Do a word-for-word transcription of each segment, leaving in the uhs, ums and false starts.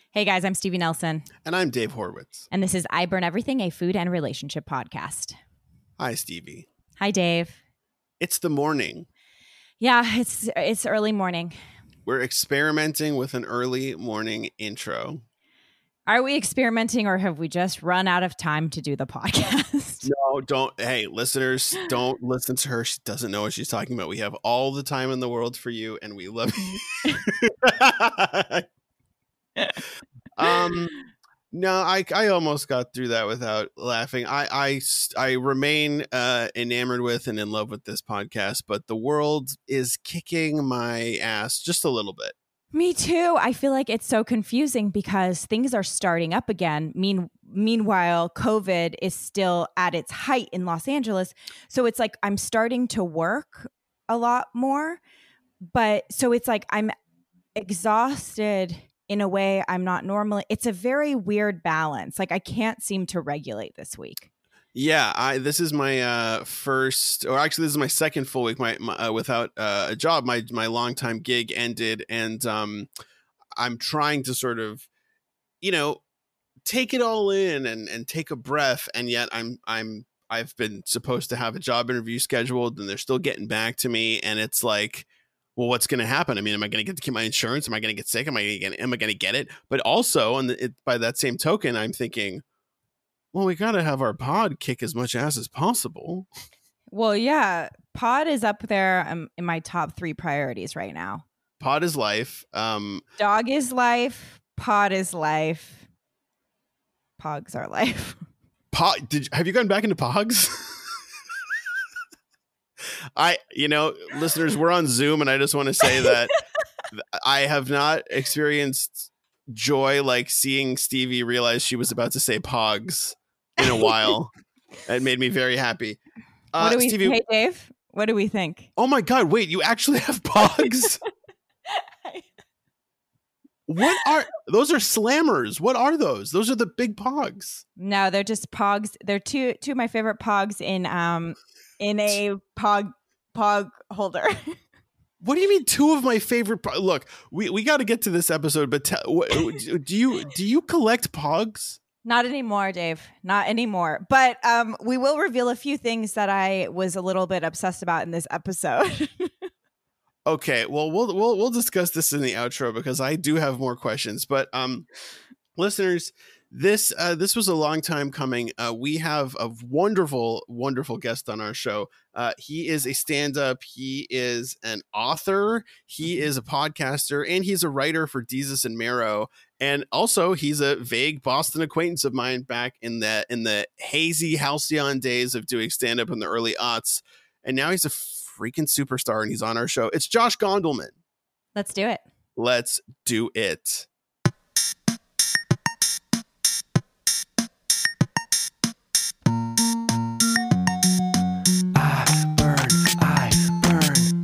Hey guys, I'm Stevie Nelson. And I'm Dave Horwitz. And this is I Burn Everything, a food and relationship podcast. Hi, Stevie. Hi, Dave. It's the morning. Yeah, it's it's early morning. We're experimenting with an early morning intro. Are we experimenting or have we just run out of time to do the podcast? No, don't. Hey, listeners, don't listen to her. She doesn't know what she's talking about. We have all the time in the world for you and we love you. um, no, I, I almost got through that without laughing. I, I, I remain uh, enamored with and in love with this podcast, but the world is kicking my ass just a little bit. Me too. I feel like it's so confusing because things are starting up again. Mean, meanwhile, COVID is still at its height in Los Angeles. So it's like I'm starting to work a lot more, but so it's like I'm exhausted in a way I'm not normally. It's a very weird balance. Like I can't seem to regulate this week. Yeah, I this is my uh, first, or actually this is my second full week my, my uh, without uh, a job. My my longtime gig ended, and um, I'm trying to sort of, you know, take it all in and, and take a breath. And yet I'm I'm I've been supposed to have a job interview scheduled, and they're still getting back to me. And it's like, well, what's going to happen? I mean, am I going to get to keep my insurance? Am I going to get sick? Am I going to am I going to get it? But also, on the, it, by that same token, I'm thinking, well, we got to have our pod kick as much ass as possible. Well, yeah, pod is up there um, in my top three priorities right now. Pod is life. Um, Dog is life. Pod is life. Pogs are life. Pod, did have you gone back into Pogs? I, you know, listeners, we're on Zoom, and I just want to say that I have not experienced joy like seeing Stevie realize she was about to say Pogs in a while. It made me very happy. Uh, what do we, Stevie, hey, Dave, what do we think? Oh my God, wait, you actually have Pogs? What are those? Are slammers? What are those? Those are the big Pogs. No, they're just Pogs. They're two two of my favorite Pogs in um in a Pog Pog holder. What do you mean two of my favorite po- Look, we, we got to get to this episode, but te- what, do you do you collect Pogs? Not anymore, Dave. Not anymore. But um we will reveal a few things that I was a little bit obsessed about in this episode. Okay, well, we'll we'll we'll discuss this in the outro because I do have more questions. But um, listeners, this uh, this was a long time coming. Uh, we have a wonderful, wonderful guest on our show. Uh, he is a stand-up. He is an author. He is a podcaster, and he's a writer for Desus and Mero. And also, he's a vague Boston acquaintance of mine back in the in the hazy halcyon days of doing stand-up in the early aughts. And now he's a freaking superstar, and he's on our show. It's Josh Gondelman. Let's do it. Let's do it. I burn, I burn.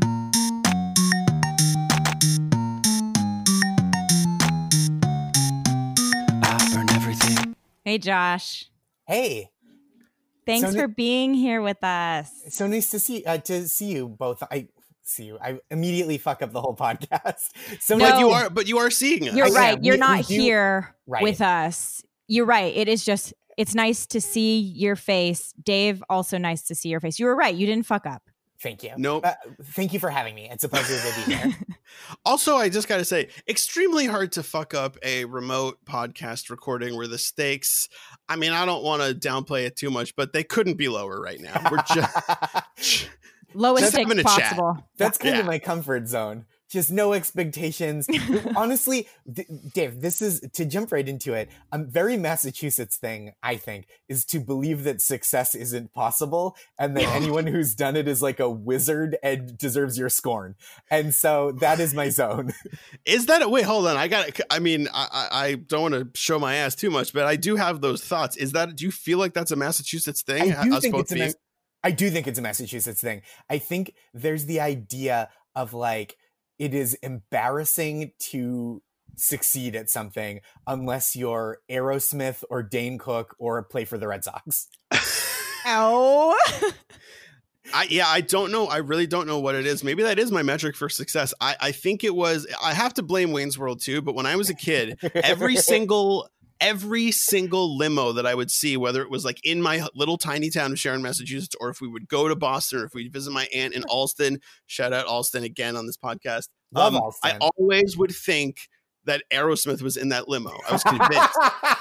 I burn everything. Hey, Josh. Hey. Thanks So for ni- being here with us. So nice to see uh, to see you both. I see you. I immediately fuck up the whole podcast. So No. But you are, but you are seeing us. You're Yeah, right. we- You're we not do- here Right. with us. You're right. It is just, it's nice to see your face. Dave, also nice to see your face. You were right. You didn't fuck up. Thank you. Nope. Uh, thank you for having me. It's a pleasure to be here. Also, I just got to say, extremely hard to fuck up a remote podcast recording where the stakes, I mean, I don't want to downplay it too much, but they couldn't be lower right now. We're just Lowest Just stakes having a chat. possible. That's kind Yeah. of my comfort zone. Just no expectations. Honestly, D- Dave, this is to jump right into it. A very Massachusetts thing, I think, is to believe that success isn't possible and that anyone who's done it is like a wizard and deserves your scorn. And so that is my zone. Is that a, wait, hold on. I got I mean, I, I I don't want to show my ass too much, but I do have those thoughts. Is that, do you feel like that's a Massachusetts thing? I do Us think both it's a being- Mas- I do think it's a Massachusetts thing. I think there's the idea of like, it is embarrassing to succeed at something unless you're Aerosmith or Dane Cook or play for the Red Sox. Ow. I, yeah, I don't know. I really don't know what it is. Maybe that is my metric for success. I, I think it was, I have to blame Wayne's World too, but when I was a kid, every single, every single limo that I would see, whether it was like in my little tiny town of Sharon, Massachusetts, or if we would go to Boston, or if we'd visit my aunt in Alston, shout out Alston again on this podcast. Love um, Alston. I always would think that Aerosmith was in that limo. I was convinced.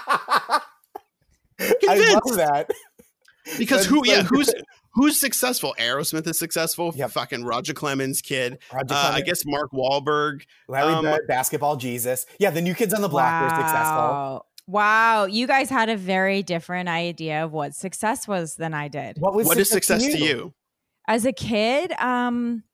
I love that. Because That's who, so yeah, good. who's who's successful? Aerosmith is successful. Yep. Fucking Roger Clemens kid. Roger Uh, I Clemens. guess Mark Wahlberg. Larry um, Bird, Basketball Jesus. Yeah, the New Kids on the Block were successful. Wow. Wow. You guys had a very different idea of what success was than I did. What was What is success to you? As a kid, um,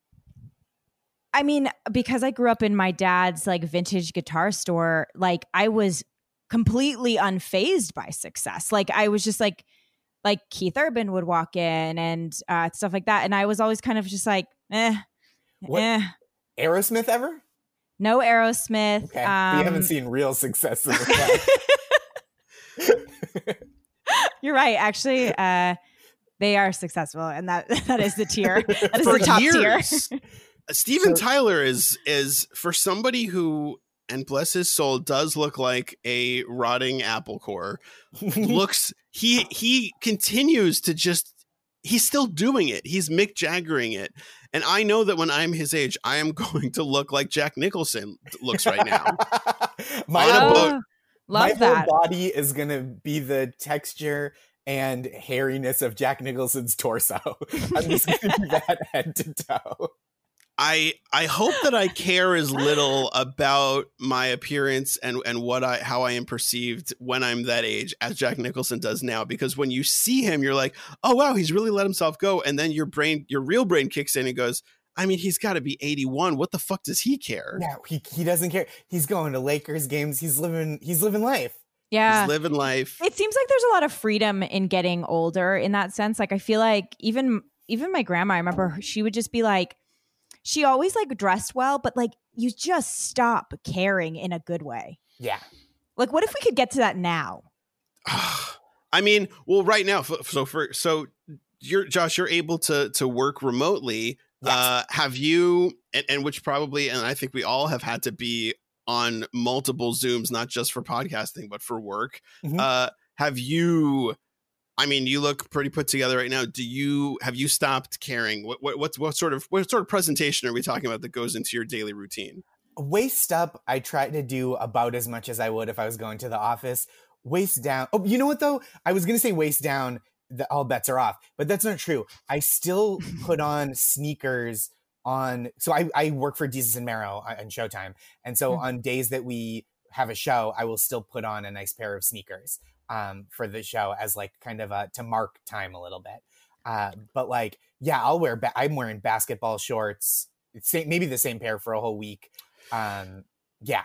I mean, because I grew up in my dad's like vintage guitar store, like I was completely unfazed by success. Like I was just like, like Keith Urban would walk in and uh, stuff like that. And I was always kind of just like, eh, What- eh. Aerosmith ever? No Aerosmith. Okay. Um, we haven't seen real success in the past. You're right. Actually, uh, they are successful, and that that is the tier. That is For the top tier. years, Steven So- Tyler is is for somebody who, and bless his soul, does look like a rotting apple core. Looks he he continues to just he's still doing it. He's Mick Jaggering it. And I know that when I'm his age, I am going to look like Jack Nicholson looks right now. my On a whole, boat. Oh, my love whole that. body is gonna be the texture and hairiness of Jack Nicholson's torso. I'm just gonna do that head to toe. I I hope that I care as little about my appearance and and what I how I am perceived when I'm that age as Jack Nicholson does now, because when you see him you're like, oh wow, he's really let himself go, and then your brain your real brain kicks in and goes, I mean, he's got to be eighty-one, what the fuck does he care? Yeah, he he doesn't care. He's going to Lakers games. He's living he's living life. Yeah. He's living life. It seems like there's a lot of freedom in getting older in that sense. Like I feel like even even my grandma, I remember she would just be like, she always like dressed well, but like you just stop caring in a good way. Yeah. Like what if we could get to that now? I mean, well, right now, f- so for so you're Josh, you're able to to work remotely. Yes. Uh, have you, and, and which probably, and I think we all have had to be on multiple Zooms, not just for podcasting, but for work. Mhm. Uh, have you? I mean, you look pretty put together right now. Do you have you stopped caring? What what what's what sort of what sort of presentation are we talking about that goes into your daily routine? Waist up, I try to do about as much as I would if I was going to the office. Waist down. Oh, you know what though? I was gonna say waist down, the, all bets are off, but that's not true. I still put on sneakers on. So I, I work for Desus and Mero on Showtime, and so Mm. on days that we have a show, I will still put on a nice pair of sneakers um, for the show as like kind of a to mark time a little bit. Uh, but like, yeah, I'll wear. Ba- I'm wearing basketball shorts. It's same, maybe the same pair for a whole week. Um, yeah.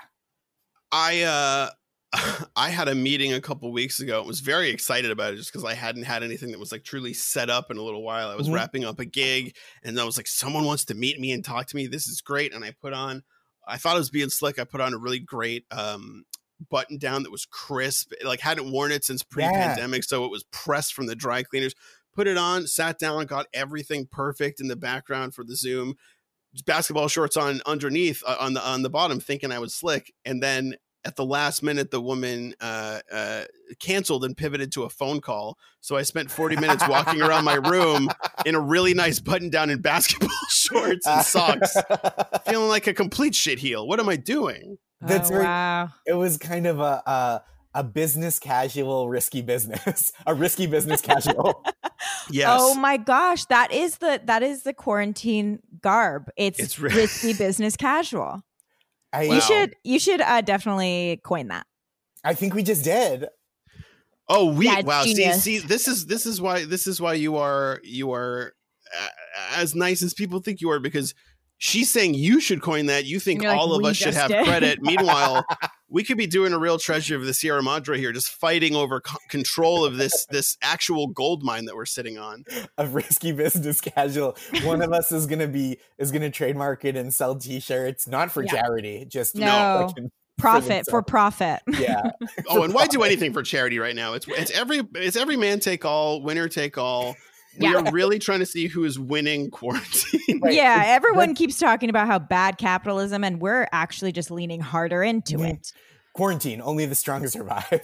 I uh I had a meeting a couple weeks ago. I was very excited about it just because I hadn't had anything that was like truly set up in a little while. I was Mhm. wrapping up a gig and I was like, someone wants to meet me and talk to me. This is great. And I put on, I thought it was being slick. I put on a really great um button down that was crisp. Like hadn't worn it since pre-pandemic. So it was pressed from the dry cleaners. Put it on, sat down, got everything perfect in the background for the Zoom. Basketball shorts on underneath uh, on the on the bottom, thinking I was slick. And then at the last minute, the woman uh, uh, canceled and pivoted to a phone call. So I spent forty minutes walking around my room in a really nice button down and basketball shorts and socks, feeling like a complete shitheel. What am I doing? That's oh, very- wow. It was kind of a, a a business casual risky business, a risky business casual. Yes. Oh my gosh, that is the that is the quarantine garb. It's, It's ri- risky business casual. I Wow. You should you should uh, definitely coin that. I think we just did. Oh, we Yeah, it's wow. See, genius. see, this is this is why this is why you are you are uh, as nice as people think you are, because she's saying you should coin that. You think And you're like, all of "We us should just have did." credit. Meanwhile, we could be doing a real treasure of the Sierra Madre here, just fighting over co- control of this this actual gold mine that we're sitting on. A risky business casual. One of us is gonna be is gonna trademark it and sell T-shirts, not for Yeah. charity, just No. fucking- Profit for themselves. profit. yeah. Oh, and why do anything for charity right now? It's it's every it's every man take all, winner take all. We Yeah. are really trying to see who is winning quarantine. Right. Yeah, It's- everyone that- keeps talking about how bad capitalism, and we're actually just leaning harder into Mhm. it. Quarantine, only the strong survive.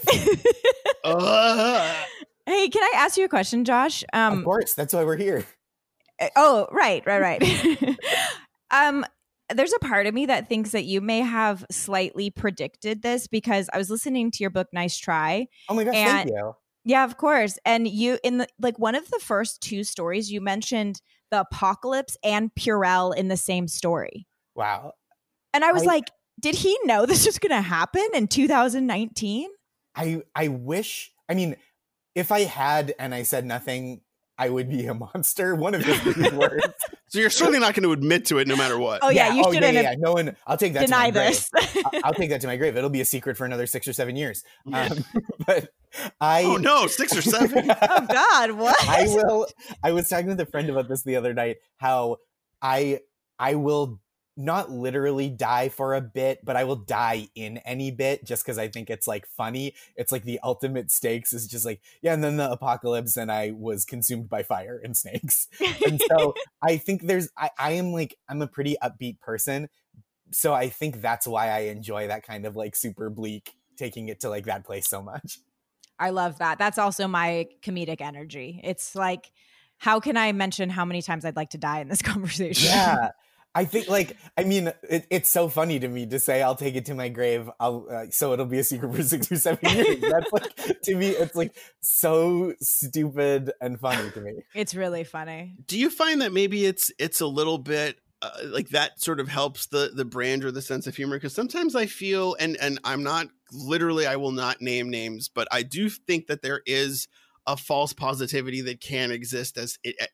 Ugh. Hey, can I ask you a question, Josh? Of Um, course, that's why we're here. oh, right, right, right. um, there's a part of me that thinks that you may have slightly predicted this because I was listening to your book, Nice Try. Oh my gosh, And- thank you. Yeah, of course. And you, in the like one of the first two stories, you mentioned the apocalypse and Purell in the same story. Wow. And I was I- like, did he know this was going to happen in two thousand nineteen? I I wish. I mean, if I had and I said nothing, I would be a monster. One of his words. So you're certainly not going to admit to it no matter what. Oh, yeah, you oh, shouldn't yeah, have yeah. No one. I'll take that. denied to my this. grave. I- I'll take that to my grave. It'll be a secret for another six or seven years. Um, but I. Oh no, six or seven. Oh, God, what? I will. I was talking with a friend about this the other night. How I I will not literally die for a bit, but I will die in any bit just because I think it's like funny. It's like the ultimate stakes is just like, yeah, and then the apocalypse and I was consumed by fire and snakes. And so I think there's I, I am like I'm a pretty upbeat person. So I think that's why I enjoy that kind of like super bleak, taking it to like that place so much. I love that. That's also my comedic energy. It's like, how can I mention how many times I'd like to die in this conversation? Yeah. I think, like, I mean, it, it's so funny to me to say I'll take it to my grave. I'll uh, so it'll be a secret for six or seven years. That's like to me, it's like so stupid and funny to me. It's really funny. Do you find that maybe it's it's a little bit uh, like that sort of helps the the brand or the sense of humor? Because sometimes I feel, and and I'm not literally, I will not name names, but I do think that there is a false positivity that can exist as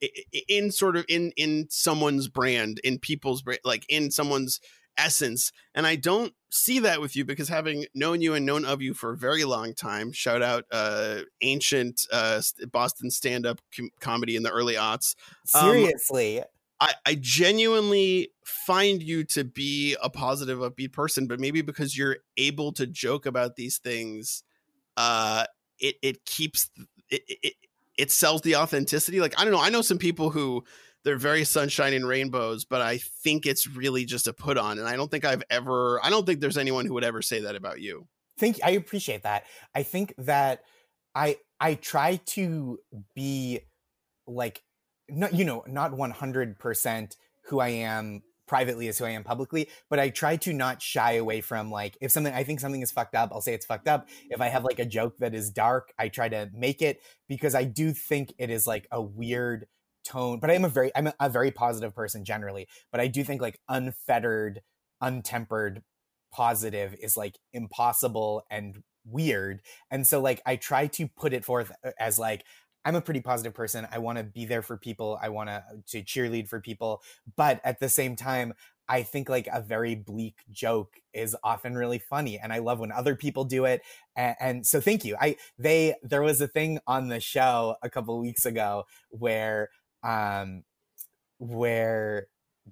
in sort of in in someone's brand, in people's brand, like in someone's essence. And I don't see that with you because having known you and known of you for a very long time, shout out uh ancient uh Boston stand-up com- comedy in the early aughts. Seriously. Um, I, I genuinely find you to be a positive, upbeat person, but maybe because you're able to joke about these things, uh, it it keeps it, it it sells the authenticity. Like, I don't know, I know some people who they're very sunshine and rainbows, but I think it's really just a put on, and I don't think I've ever I don't think there's anyone who would ever say that about you. Thank you. I appreciate that. I think that I I try to be like not you know not one hundred percent who I am privately is who I am publicly, but I try to not shy away from like if something I think something is fucked up, I'll say it's fucked up. If I have like a joke that is dark, I try to make it because I do think it is like a weird tone. But I am a very I'm a, a very positive person generally, but I do think like unfettered, untempered positive is like impossible and weird. And so like I try to put it forth as like I'm a pretty positive person. I want to be there for people. I want to to cheerlead for people. But at the same time, I think like a very bleak joke is often really funny. And I love when other people do it. And, and so thank you. I they there was a thing on the show a couple of weeks ago where um where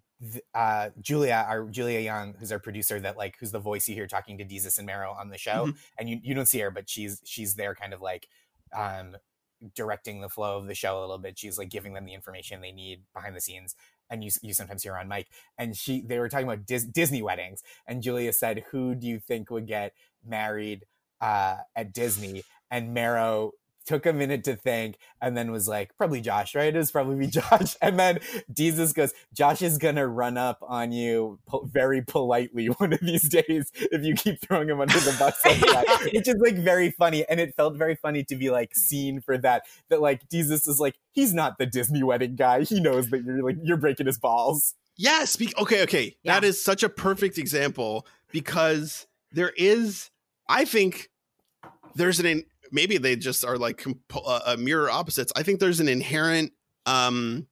uh Julia, our Julia Young, who's our producer, that like who's the voice you hear talking to Jesus and Mero on the show. Mm-hmm. And you, you don't see her, but she's she's there kind of like um directing the flow of the show a little bit. She's like giving them the information they need behind the scenes, and you you sometimes hear her on mic. And she they were talking about Dis- Disney weddings, and Julia said, "Who do you think would get married uh, at Disney?" And Mero took a minute to think and then was like, probably Josh, right? It was probably be Josh. And then Jesus goes, Josh is gonna run up on you po- very politely one of these days if you keep throwing him under the bus like that, which is like very funny. And it felt very funny to be like seen for that, that like Jesus is like, he's not the Disney wedding guy. He knows that you're like, you're breaking his balls. Yes. Be- okay. Okay. Yeah. That is such a perfect example because there is, I think there's an, maybe they just are like comp- uh, mirror opposites. I think there's an inherent um,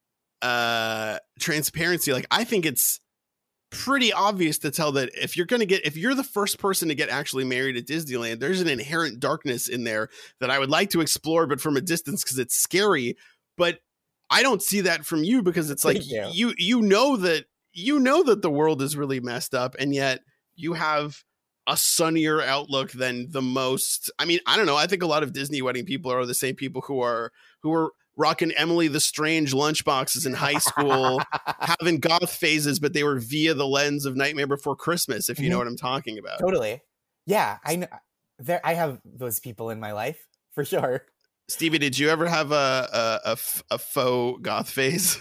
uh, transparency. Like, I think it's pretty obvious to tell that if you're going to get, if you're the first person to get actually married at Disneyland, there's an inherent darkness in there that I would like to explore, but from a distance because it's scary. But I don't see that from you because it's like you. you you know that you know that the world is really messed up, and yet you have a sunnier outlook than the most. I mean, I don't know. I think a lot of Disney wedding people are the same people who are who are rocking Emily the Strange lunchboxes in high school, having goth phases, but they were via the lens of Nightmare Before Christmas, if you mm-hmm. know what I'm talking about. Totally. Yeah, I know. There, I have those people in my life for sure. Stevie, did you ever have a a, a, a faux goth phase?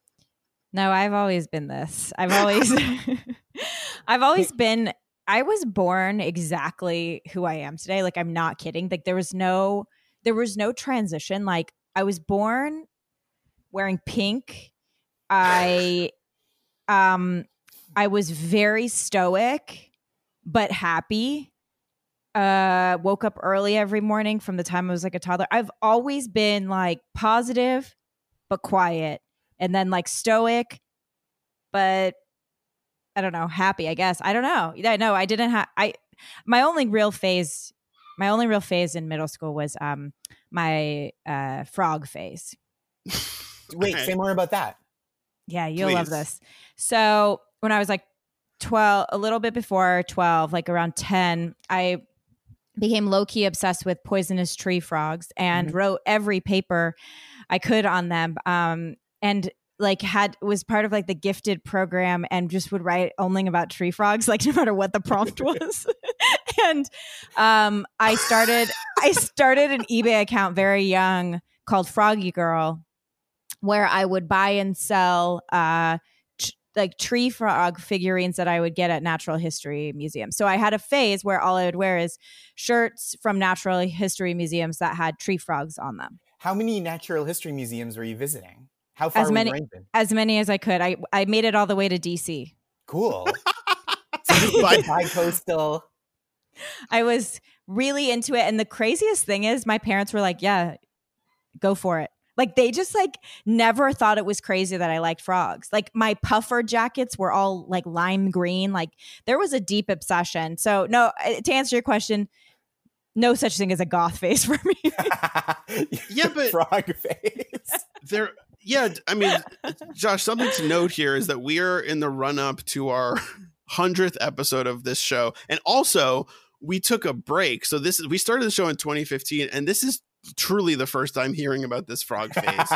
No, I've always been this. I've always, I've always been. I was born exactly who I am today. Like, I'm not kidding. Like, there was no, there was no transition. Like, I was born wearing pink. I, um, I was very stoic, but happy. Uh, woke up early every morning from the time I was like a toddler. I've always been like positive, but quiet, and then like stoic, but I don't know, happy, I guess. I don't know. Yeah, no, I didn't have, I, my only real phase, my only real phase in middle school was um my uh, frog phase. Wait, say more about that. Yeah, you'll Please. love this. So when I was like twelve, a little bit before twelve, like around ten, I became low-key obsessed with poisonous tree frogs and mm-hmm. wrote every paper I could on them. Um, and like had was part of like the gifted program and just would write only about tree frogs, like no matter what the prompt was. And um, I started I started an eBay account very young called Froggy Girl, where I would buy and sell uh, t- like tree frog figurines that I would get at natural history museums. So I had a phase where all I would wear is shirts from natural history museums that had tree frogs on them. How many natural history museums were you visiting? How far as many, were you ranging? As many as I could. I, I made it all the way to D C. Cool. So bi-coastal. I was really into it. And the craziest thing is my parents were like, yeah, go for it. Like they just like never thought it was crazy that I liked frogs. Like my puffer jackets were all like lime green. Like there was a deep obsession. So no, to answer your question, no such thing as a goth face for me. Yeah, but frog face. There, yeah. I mean, Josh, something to note here is that we are in the run up to our hundredth episode of this show, and also we took a break. So this is we started the show in twenty fifteen, and this is truly the first time hearing about this frog phase.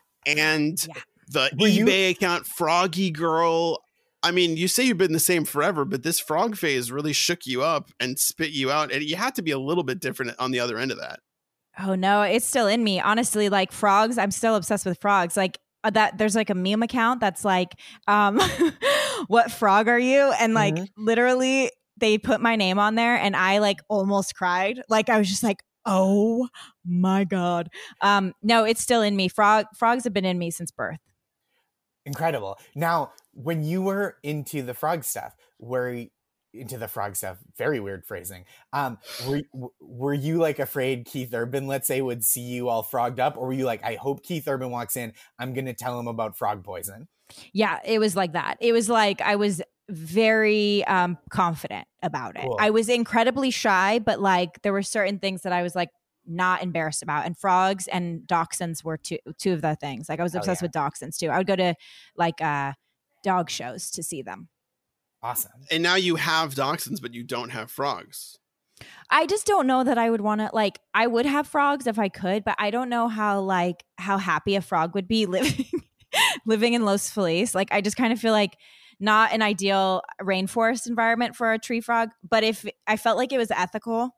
And yeah. the Were eBay you- account Froggy Girl. I mean, you say you've been the same forever, but this frog phase really shook you up and spit you out. And you had to be a little bit different on the other end of that. Oh, no, it's still in me. Honestly, like frogs, I'm still obsessed with frogs. Like uh, that, there's like a meme account that's like, um, what frog are you? And like mm-hmm. literally they put my name on there and I like almost cried. Like I was just like, oh my God. Um, no, it's still in me. Frog frogs have been in me since birth. Incredible. Now, when you were into the frog stuff, were you, into the frog stuff, very weird phrasing. Um, were were you like afraid Keith Urban, let's say, would see you all frogged up, or were you like, I hope Keith Urban walks in, I'm gonna tell him about frog poison? Yeah, it was like that. It was like I was very um, confident about it. Cool. I was incredibly shy, but like there were certain things that I was like not embarrassed about. And frogs and dachshunds were two two of the things. Like I was obsessed yeah. with dachshunds too. I would go to like uh, dog shows to see them. Awesome. And now you have dachshunds, but you don't have frogs. I just don't know that I would want to, like, I would have frogs if I could, but I don't know how, like, how happy a frog would be living, living in Los Feliz. Like, I just kind of feel like not an ideal rainforest environment for a tree frog. But if I felt like it was ethical,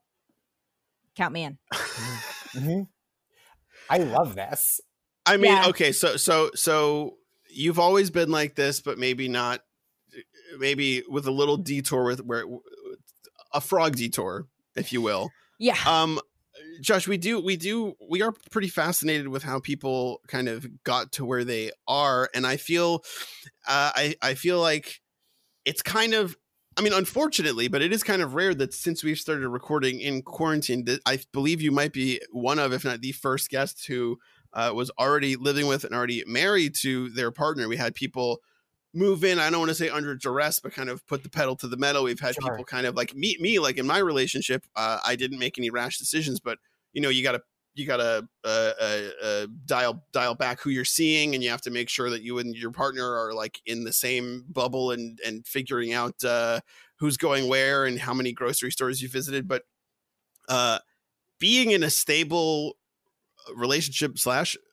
count me in. Mm-hmm. I love this. I mean, Yeah. okay, so so so you've always been like this, but maybe not. Maybe with a little detour, with where a frog detour, if you will. Yeah. Um, Josh, we do, we do, we are pretty fascinated with how people kind of got to where they are, and I feel, uh, I I feel like it's kind of, I mean, unfortunately, but it is kind of rare that since we've started recording in quarantine, that I believe you might be one of, if not the first guest who uh, was already living with and already married to their partner. We had people move in, I don't want to say under duress, but kind of put the pedal to the metal. We've had Sure. people kind of like meet me, like in my relationship, uh, I didn't make any rash decisions, but you know, you gotta, you gotta uh, uh, uh, dial, dial back who you're seeing, and you have to make sure that you and your partner are like in the same bubble and, and figuring out uh, who's going where and how many grocery stores you visited. But uh, being in a stable relationship slash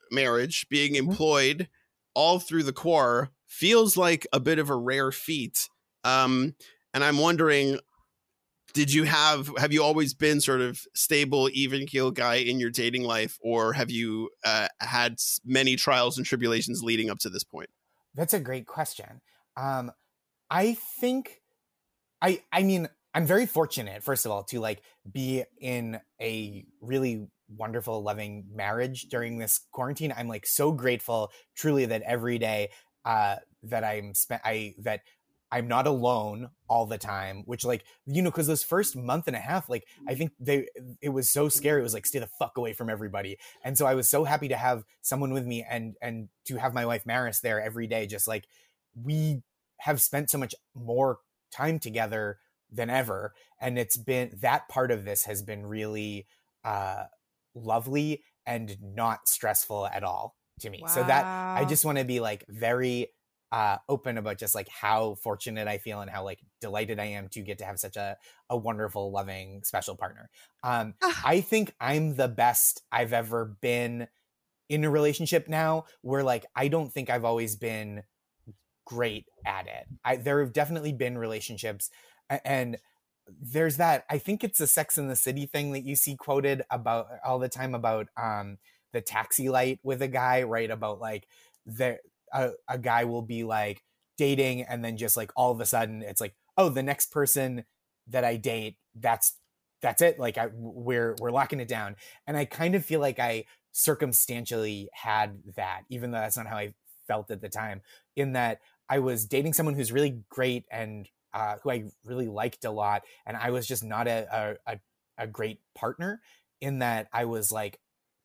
marriage, being Mhm. employed all through the core feels like a bit of a rare feat. Um, and I'm wondering, did you have, have you always been sort of stable, even keel guy in your dating life, or have you uh, had s- many trials and tribulations leading up to this point? That's a great question. Um, I think I I mean, I'm very fortunate, first of all, to like be in a really wonderful, loving marriage during this quarantine. I'm like so grateful, truly, that every day uh that I'm spent I that I'm not alone all the time, which like, you know, because those first month and a half, like I think they it was so scary. It was like, stay the fuck away from everybody. And so I was so happy to have someone with me and and to have my wife Maris there every day, just like we have spent so much more time together than ever, and it's been that part of this has been really uh lovely and not stressful at all to me. So that I Wow. just want to be like very uh open about just like how fortunate I feel and how like delighted I am to get to have such a a wonderful, loving, special partner. um Ah, I think I'm the best I've ever been in a relationship now, where like I don't think I've always been great at it. I there have definitely been relationships, and there's that, I think it's a Sex and the City thing that you see quoted about all the time about um the taxi light with a guy, right? About like the a, a guy will be like dating, and then just like all of a sudden it's like, oh, the next person that I date, that's that's it. Like I we're we're locking it down. And I kind of feel like I circumstantially had that, even though that's not how I felt at the time, in that I was dating someone who's really great and uh, who I really liked a lot, and I was just not a, a a great partner, in that I was like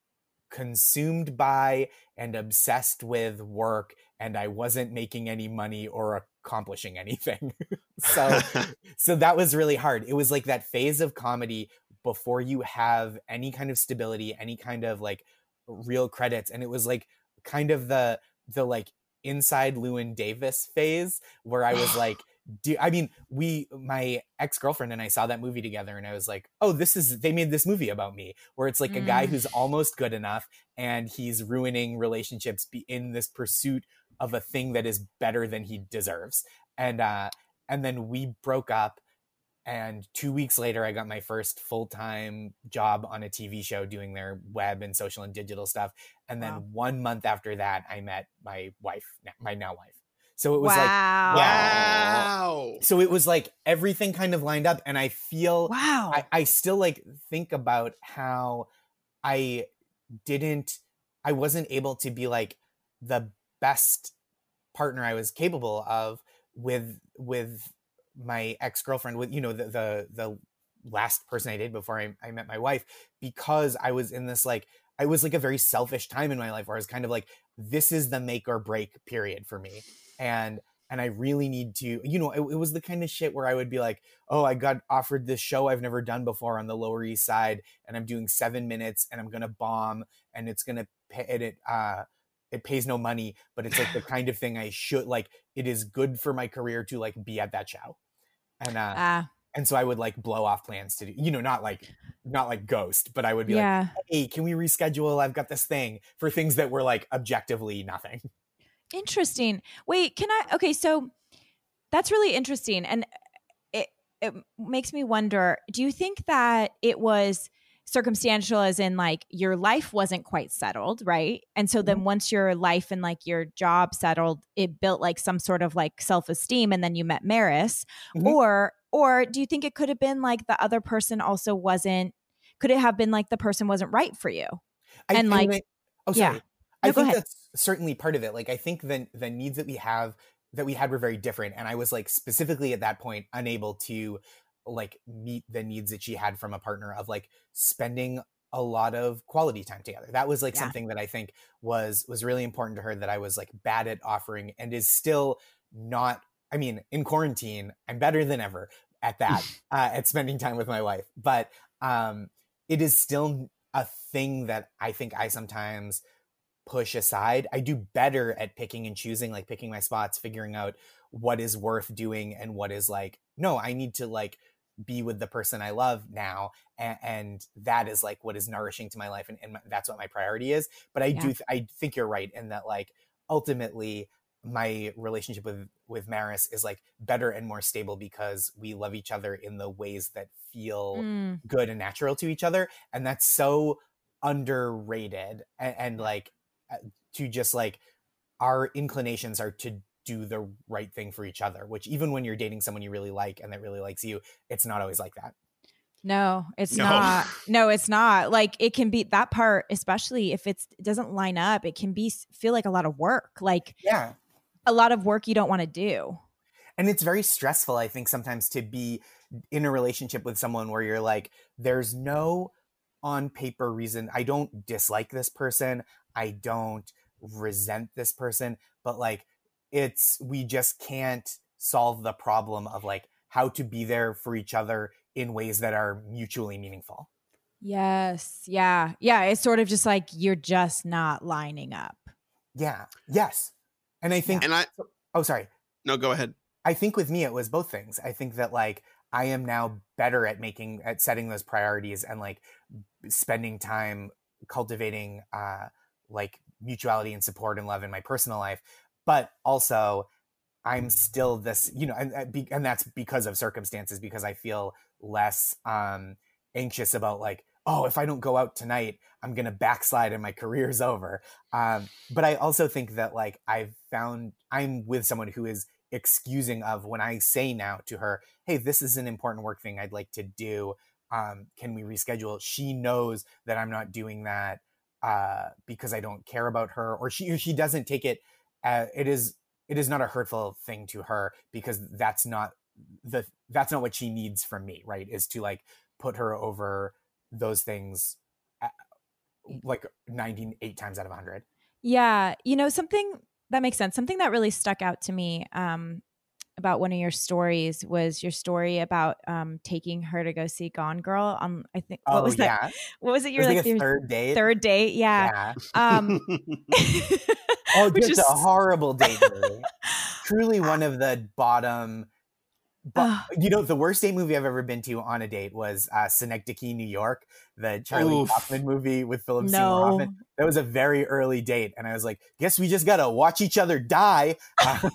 consumed by and obsessed with work, and I wasn't making any money or accomplishing anything. so so that was really hard. It was like that phase of comedy before you have any kind of stability, any kind of like real credits, and it was like kind of the the like inside Llewyn Davis phase, where I was like, do I mean, we my ex-girlfriend and I saw that movie together, and I was like, oh, this is they made this movie about me, where it's like a guy mm. who's almost good enough, and he's ruining relationships be in this pursuit of a thing that is better than he deserves. And uh and then we broke up, and two weeks later I got my first full-time job on a T V show doing their web and social and digital stuff. And then Wow. one month after that I met my wife, my now wife. So it was like, yeah. Wow. Wow. So it was like everything kind of lined up, and I feel Wow. I, I still like think about how I didn't I wasn't able to be like the best partner I was capable of with with my ex-girlfriend, with, you know, the the, the last person I dated before I, I met my wife, because I was in this like I was like a very selfish time in my life where I was kind of like, this is the make or break period for me. And and I really need to, you know, it, it was the kind of shit where I would be like, oh, I got offered this show I've never done before on the Lower East Side, and I'm doing seven minutes, and I'm gonna bomb, and it's gonna pay and it. Uh, it pays no money, but it's like the kind of thing I should like. It is good for my career to like be at that show, and uh, Ah, and so I would like blow off plans to do, you know, not like not like Ghost, but I would be like, yeah. hey, can we reschedule? I've got this thing, for things that were like objectively nothing. Interesting. Wait, can I? Okay, so that's really interesting, and it it makes me wonder. Do you think that it was circumstantial, as in like your life wasn't quite settled, right? And so then once your life and like your job settled, it built like some sort of like self esteem, and then you met Maris, Mhm. or or do you think it could have been like the other person also wasn't? Could it have been like the person wasn't right for you? I, And I mean, like, I, oh, yeah, sorry. I no, go think ahead. that's certainly part of it. Like, I think the the needs that we have that we had were very different, and I was like specifically at that point unable to like meet the needs that she had from a partner of like spending a lot of quality time together. That was like Yeah. something that I think was was really important to her, that I was like bad at offering, and is still not. I mean, in quarantine, I'm better than ever at that, uh, at spending time with my wife. But um, it is still a thing that I think I sometimes push aside. I do better at picking and choosing, like picking my spots, figuring out what is worth doing and what is like, no, I need to like be with the person I love now. And, and that is like what is nourishing to my life. And, and that's what my priority is. But I Yeah. do, th- I think you're right in that, like, ultimately my relationship with, with Maris is like better and more stable because we love each other in the ways that feel Mm. good and natural to each other. And that's so underrated. And, and like, uh, to just like, our inclinations are to do the right thing for each other, which even when you're dating someone you really like and that really likes you, it's not always like that. No, it's No. not. No, it's not. Like it can be that part, especially if it's, it doesn't line up. It can be feel like a lot of work, like Yeah. a lot of work you don't want to do. And it's very stressful, I think, sometimes to be in a relationship with someone where you're like, there's no on paper reason. I don't dislike this person. I don't resent this person, but like, it's, we just can't solve the problem of like how to be there for each other in ways that are mutually meaningful. Yes. Yeah. Yeah. It's sort of just like you're just not lining up. Yeah. Yes. And I think, And I oh, sorry. no, go ahead. I think with me, it was both things. I think that like I am now better at making, at setting those priorities and like spending time cultivating uh, like mutuality and support and love in my personal life. But also I'm still this, you know, and, and that's because of circumstances, because I feel less um, anxious about like, oh, if I don't go out tonight, I'm going to backslide and my career's over. Um, but I also think that like I've found I'm with someone who is excusing of when I say now to her, hey, this is an important work thing I'd like to do. Um, can we reschedule? She knows that I'm not doing that uh, because I don't care about her, or she, or she doesn't take it. Uh, it is, it is not a hurtful thing to her because that's not the, that's not what she needs from me. Right. Is to like put her over those things at, like ninety-eight times out of a hundred. Yeah. You know, something that makes sense. Something that really stuck out to me um, about one of your stories was your story about um, taking her to go see Gone Girl on, I think, what Oh, was that? yeah. What was it? It You're was like, like a your third date. third date. Yeah. Yeah. Um, Oh, which just is- a horrible date, really. Truly one of the bottom. But Ugh. you know, the worst date movie I've ever been to on a date was uh, Synecdoche, New York, the Charlie Oof. Kaufman movie with Philip Seymour No. Hoffman. That was a very early date, and I was like, "Guess we just gotta watch each other die." Um,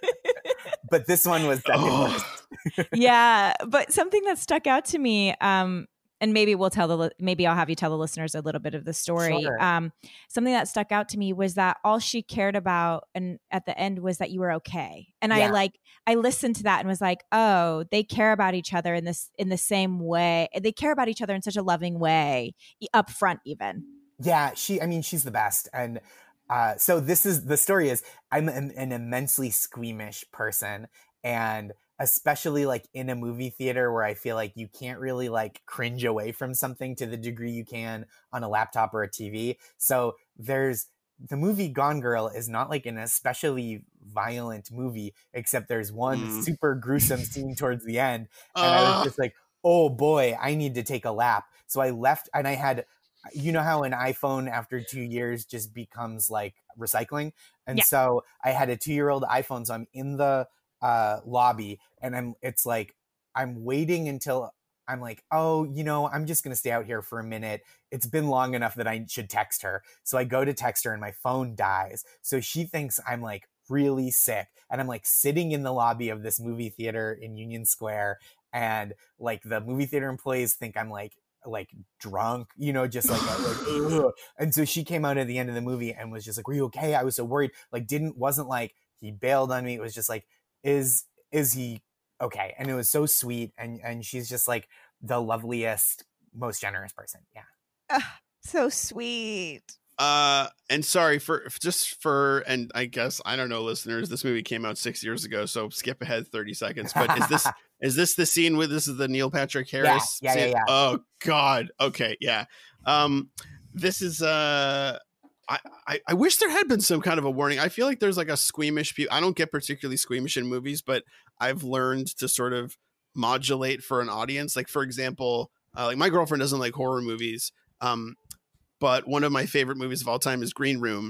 but this one was second Oh. worst. Yeah, but something that stuck out to me, um, and maybe we'll tell the li- maybe I'll have you tell the listeners a little bit of the story. Sure. Um, something that stuck out to me was that all she cared about, and at the end was that you were okay. And I Yeah. like I listened to that and was like, oh, they care about each other in this in the same way. They care about each other in such a loving way, e- up front even. Yeah, she, I mean, she's the best. And uh, so this is, the story is, I'm an, an immensely squeamish person. And especially like in a movie theater where I feel like you can't really like cringe away from something to the degree you can on a laptop or a T V. So there's, the movie Gone Girl is not like an especially violent movie, except there's one Mm. super gruesome scene towards the end. And I was Uh, just like, oh boy, I need to take a lap. So I left, and I had, you know how an iPhone after two years just becomes like recycling? And Yeah. so I had a two-year-old iPhone, so I'm in the uh, lobby, and I'm, it's like, I'm waiting until I'm like, oh, you know, I'm just going to stay out here for a minute. It's been long enough that I should text her. So I go to text her and my phone dies. So she thinks I'm like really sick. And I'm like sitting in the lobby of this movie theater in Union Square. And like the movie theater employees think I'm like, like drunk, you know, just like, like ugh. And so she came out at the end of the movie and was just like, were you okay? I was so worried. Like, didn't, wasn't like he bailed on me. It was just like, is, is he okay? And it was so sweet. And, and she's just like the loveliest, most generous person. Yeah. Ugh, so sweet. Uh, and sorry for just for, and I guess I don't know, listeners. This movie came out six years ago, so skip ahead thirty seconds. But is this is this the scene with this is the Neil Patrick Harris? Yeah, yeah, scene? yeah, yeah. Oh God. Okay, yeah. Um, this is uh. I, I, I wish there had been some kind of a warning. I feel like there's like a squeamish people. I don't get particularly squeamish in movies, but I've learned to sort of modulate for an audience. Like, for example, uh, like my girlfriend doesn't like horror movies. Um, but one of my favorite movies of all time is Green Room.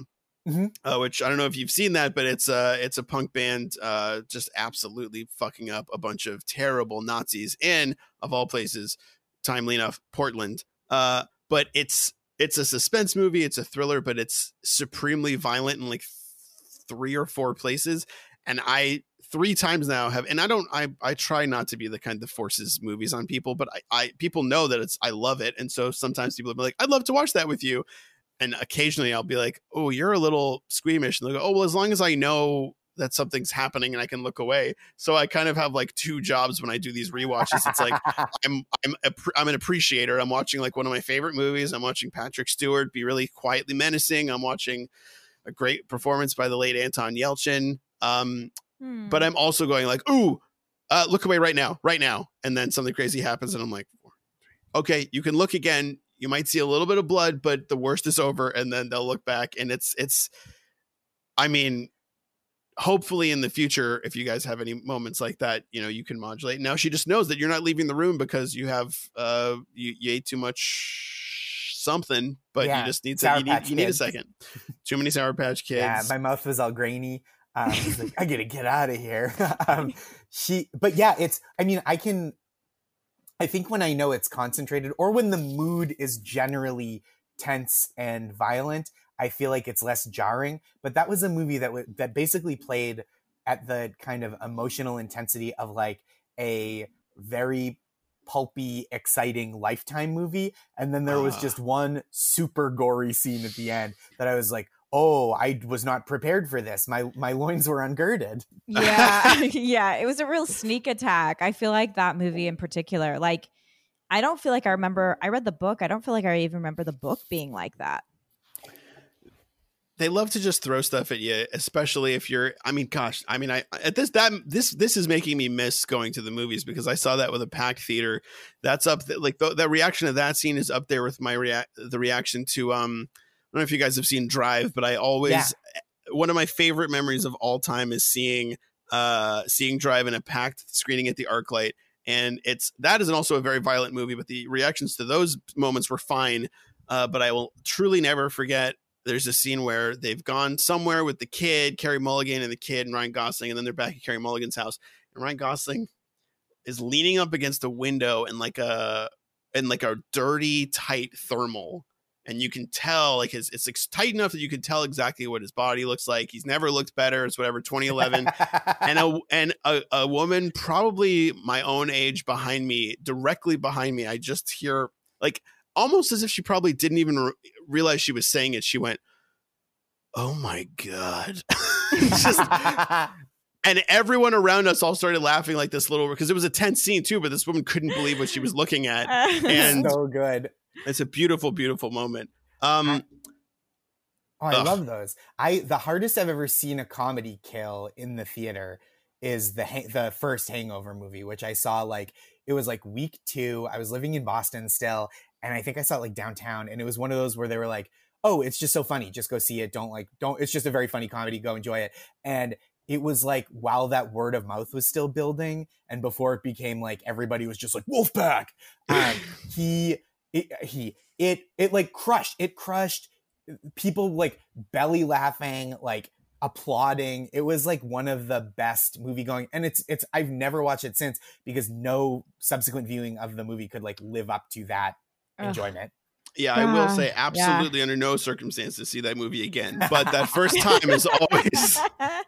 Mm-hmm. uh, which I don't know if you've seen that, but it's a it's a punk band uh, just absolutely fucking up a bunch of terrible Nazis in, of all places, timely enough, Portland. Uh, but it's it's a suspense movie, it's a thriller, but it's supremely violent in like th- three or four places, and I three times now have, and I don't, I I try not to be the kind that forces movies on people, but I, I people know that it's I love it, and so sometimes people will be like, I'd love to watch that with you. And occasionally I'll be like, oh, you're a little squeamish. And they'll go, oh, well, as long as I know that something's happening and I can look away. So I kind of have like two jobs when I do these rewatches. It's like I'm I'm a, I'm an appreciator. I'm watching like one of my favorite movies. I'm watching Patrick Stewart be really quietly menacing. I'm watching a great performance by the late Anton Yelchin. Um, Hmm. But I'm also going like, ooh, uh, look away right now, right now. And then something crazy happens and I'm like, okay, you can look again. You might see a little bit of blood, but the worst is over. And then they'll look back and it's, it's, I mean, hopefully in the future, if you guys have any moments like that, you know, you can modulate. Now she just knows that you're not leaving the room because you have, uh, you, you ate too much something, but Yeah, you just need to, Sour you need, Patch you need a Kids. second. Too many Sour Patch Kids. Yeah, my mouth was all grainy. Um, I was like, I gotta get out of here. um, she, but yeah, it's, I mean, I can, I think when I know it's concentrated or when the mood is generally tense and violent, I feel like it's less jarring. But that was a movie that w- that basically played at the kind of emotional intensity of like a very pulpy, exciting Lifetime movie. And then there was Ah. just one super gory scene at the end that I was like, oh, I was not prepared for this. My my loins were ungirded. Yeah. Yeah. It was a real sneak attack. I feel like that movie in particular, like, I don't feel like I remember, I read the book. I don't feel like I even remember the book being like that. They love to just throw stuff at you, especially if you're, I mean, gosh, I mean, I, at this, that, this, this is making me miss going to the movies because I saw that with a packed theater. That's up th- like the, the reaction of that scene is up there with my react, the reaction to, um, I don't know if you guys have seen Drive, but I always, Yeah. one of my favorite memories of all time is seeing, uh, seeing Drive in a packed screening at the ArcLight. And it's, that is also a very violent movie, but the reactions to those moments were fine. Uh, but I will truly never forget, there's a scene where they've gone somewhere with the kid, Carey Mulligan and the kid and Ryan Gosling, and then they're back at Carey Mulligan's house. And Ryan Gosling is leaning up against a window in like a in like a dirty, tight thermal. And you can tell like his it's like tight enough that you can tell exactly what his body looks like. He's never looked better. It's whatever, twenty eleven. and a and a, a woman probably my own age behind me, directly behind me, I just hear like almost as if she probably didn't even re- realize she was saying it. She went, "Oh my God." Just, and everyone around us all started laughing like this little, because it was a tense scene too, but this woman couldn't believe what she was looking at. And so good. It's a beautiful, beautiful moment. Um, I- Oh, I Ugh. love those. I the hardest I've ever seen a comedy kill in the theater is the ha- the first Hangover movie, which I saw like it was like week two. I was living in Boston still, and I think I saw it like downtown, and it was one of those where they were like, "Oh, it's just so funny. Just go see it. Don't like don't. It's just a very funny comedy. Go enjoy it." And it was like while that word of mouth was still building, and before it became like everybody was just like Wolfpack. Um, he it, he it it like crushed. It crushed. People like belly laughing, like applauding. It was like one of the best movie going, and it's it's I've never watched it since because no subsequent viewing of the movie could like live up to that Ugh. enjoyment. yeah, I will Ah, say yeah. absolutely under no circumstances see that movie again. But that first time is always.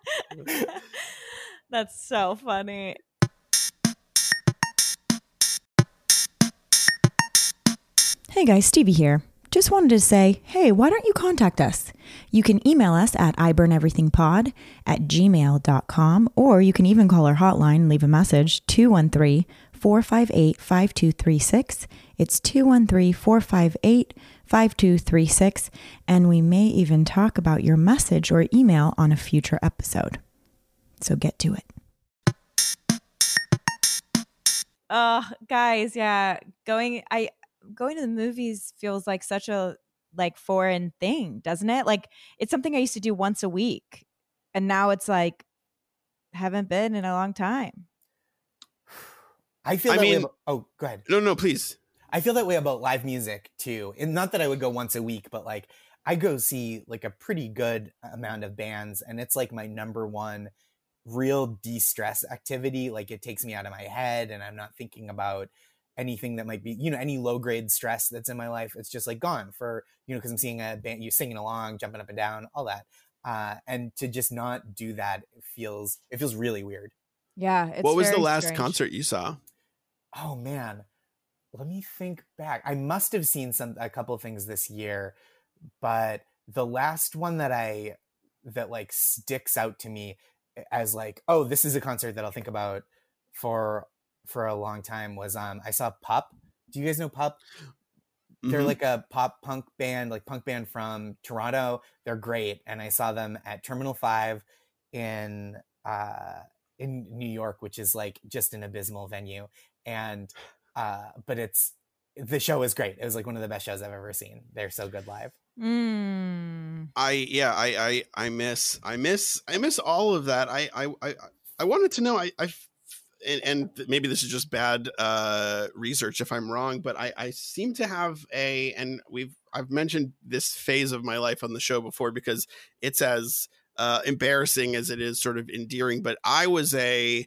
That's so funny. Hey guys, Stevie here. Just wanted to say, hey, why don't you contact us? You can email us at iburneverythingpod at gmail dot com, or you can even call our hotline and leave a message, two one three, four five eight, five two three six. It's two one three, four five eight, five two three six, and we may even talk about your message or email on a future episode. So get to it. Oh, guys, yeah, going I going to the movies feels like such a like foreign thing, doesn't it? Like it's something I used to do once a week, and now it's like haven't been in a long time. I feel I that way mean- about, oh, go ahead. No, no, please. I feel that way about live music too. And not that I would go once a week, but like I go see like a pretty good amount of bands, and it's like my number one real de-stress activity. Like it takes me out of my head, and I'm not thinking about anything that might be, you know, any low grade stress that's in my life. It's just like gone for, you know, because I'm seeing a band, you singing along, jumping up and down, all that. Uh, and to just not do that feels, it feels really weird. Yeah. It's what was the very last strange. concert you saw? Oh man, let me think back. I must have seen some, a couple of things this year, but the last one that I, that like sticks out to me as like, oh, this is a concert that I'll think about for, for a long time was, um, I saw Pup. Do you guys know Pup? They're Mhm. like a pop punk band, like punk band from Toronto. They're great. And I saw them at Terminal five in, uh, in New York, which is like just an abysmal venue. And, uh, but it's, the show was great. It was like one of the best shows I've ever seen. They're so good live. Mm. I yeah I, I I miss I miss I miss all of that. I I I, I wanted to know I I and, and maybe this is just bad uh, research if I'm wrong, but I, I seem to have a and we've I've mentioned this phase of my life on the show before because it's as uh, embarrassing as it is sort of endearing. But I was a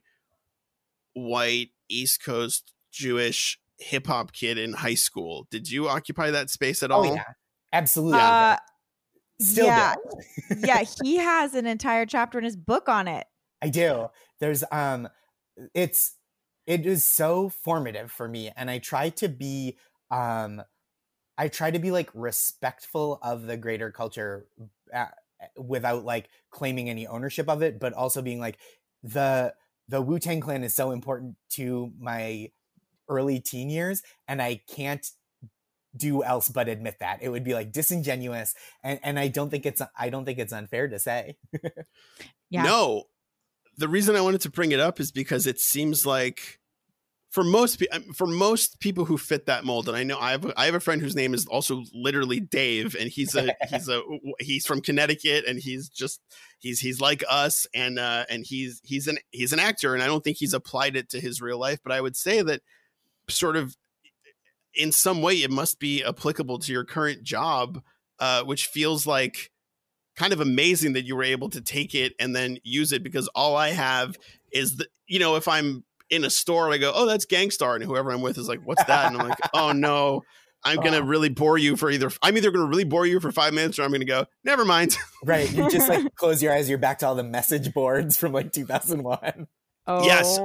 white East Coast Jewish hip hop kid in high school. Did you occupy that space at all? Oh yeah, absolutely. Uh, Still yeah. do. Yeah, he has an entire chapter in his book on it. I do. There's um, it's it is so formative for me, and I try to be um, I try to be like respectful of the greater culture uh, without like claiming any ownership of it, but also being like the the Wu-Tang Clan is so important to my early teen years, and I can't do else but admit that. It would be like disingenuous, and and I don't think it's I don't think it's unfair to say. Yeah. No, the reason I wanted to bring it up is because it seems like for most pe- for most people who fit that mold, and I know I have a, I have a friend whose name is also literally Dave, and he's a he's a he's from Connecticut, and he's just he's he's like us, and uh, and he's he's an he's an actor, and I don't think he's applied it to his real life, but I would say that sort of in some way it must be applicable to your current job, uh, which feels like kind of amazing that you were able to take it and then use it, because all I have is the, you know, if I'm in a store and I go, oh, that's Gangstar, and whoever I'm with is like, what's that? And I'm like, oh no, I'm going to Oh. really bore you for either, I'm either going to really bore you for five minutes or I'm going to go, never mind. Right. You just like close your eyes, you're back to all the message boards from like two thousand one. Oh. Yes.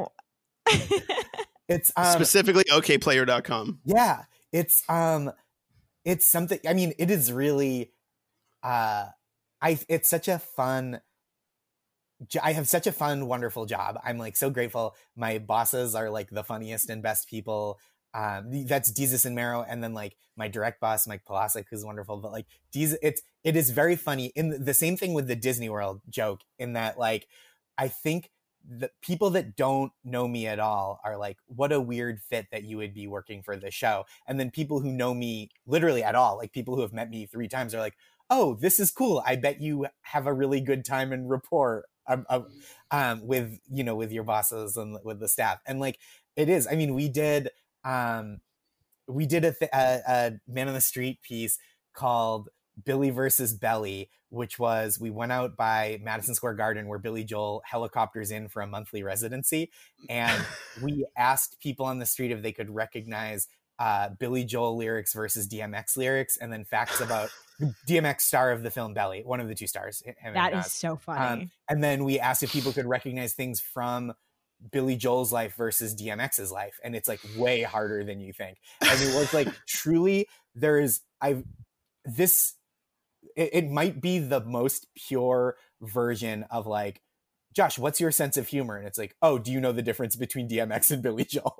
It's um Specifically o k player dot com. yeah, it's um it's something, I mean, it is really uh I it's such a fun jo- I have such a fun, wonderful job. I'm like so grateful. My bosses are like the funniest and best people. Um, that's Jesus and Marrow, and then like my direct boss, Mike Polasic, who's wonderful. But like Jesus, it's it is very funny. In the, the same thing with the Disney World joke, in that like I think the people that don't know me at all are like, what a weird fit that you would be working for the show. And then people who know me literally at all, like people who have met me three times, are like, oh, this is cool. I bet you have a really good time and rapport um, um, um, with, you know, with your bosses and with the staff. And like, it is, I mean, we did, um, we did a, th- a, a Man on the Street piece called Billy versus Belly, which was, we went out by Madison Square Garden where Billy Joel helicopters in for a monthly residency. And we asked people on the street if they could recognize uh, Billy Joel lyrics versus D M X lyrics, and then facts about D M X, star of the film Belly, one of the two stars. him and That Nas. is so funny. Um, and then we asked if people could recognize things from Billy Joel's life versus D M X's life. And it's like way harder than you think. And it was like, truly, there is, I've, this, it, it might be the most pure version of like, Josh, what's your sense of humor? And it's like, oh, do you know the difference between D M X and Billy Joel?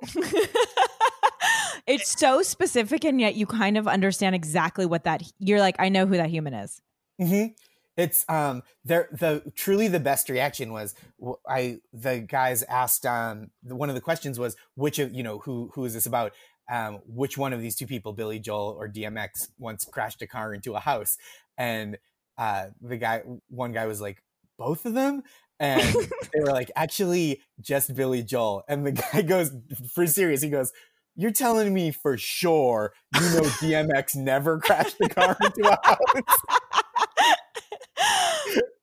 It's so specific, and yet you kind of understand exactly what that, you're like, I know who that human is. Mm-hmm. It's um there the truly the best reaction was w- I the guys asked um the, one of the questions was, which of, you know, who who is this about, um which one of these two people, Billy Joel or D M X, once crashed a car into a house? And uh the guy one guy was like, both of them? And they were like, actually just Billy Joel. And the guy goes, for serious, he goes, you're telling me for sure you know D M X never crashed the car into a house?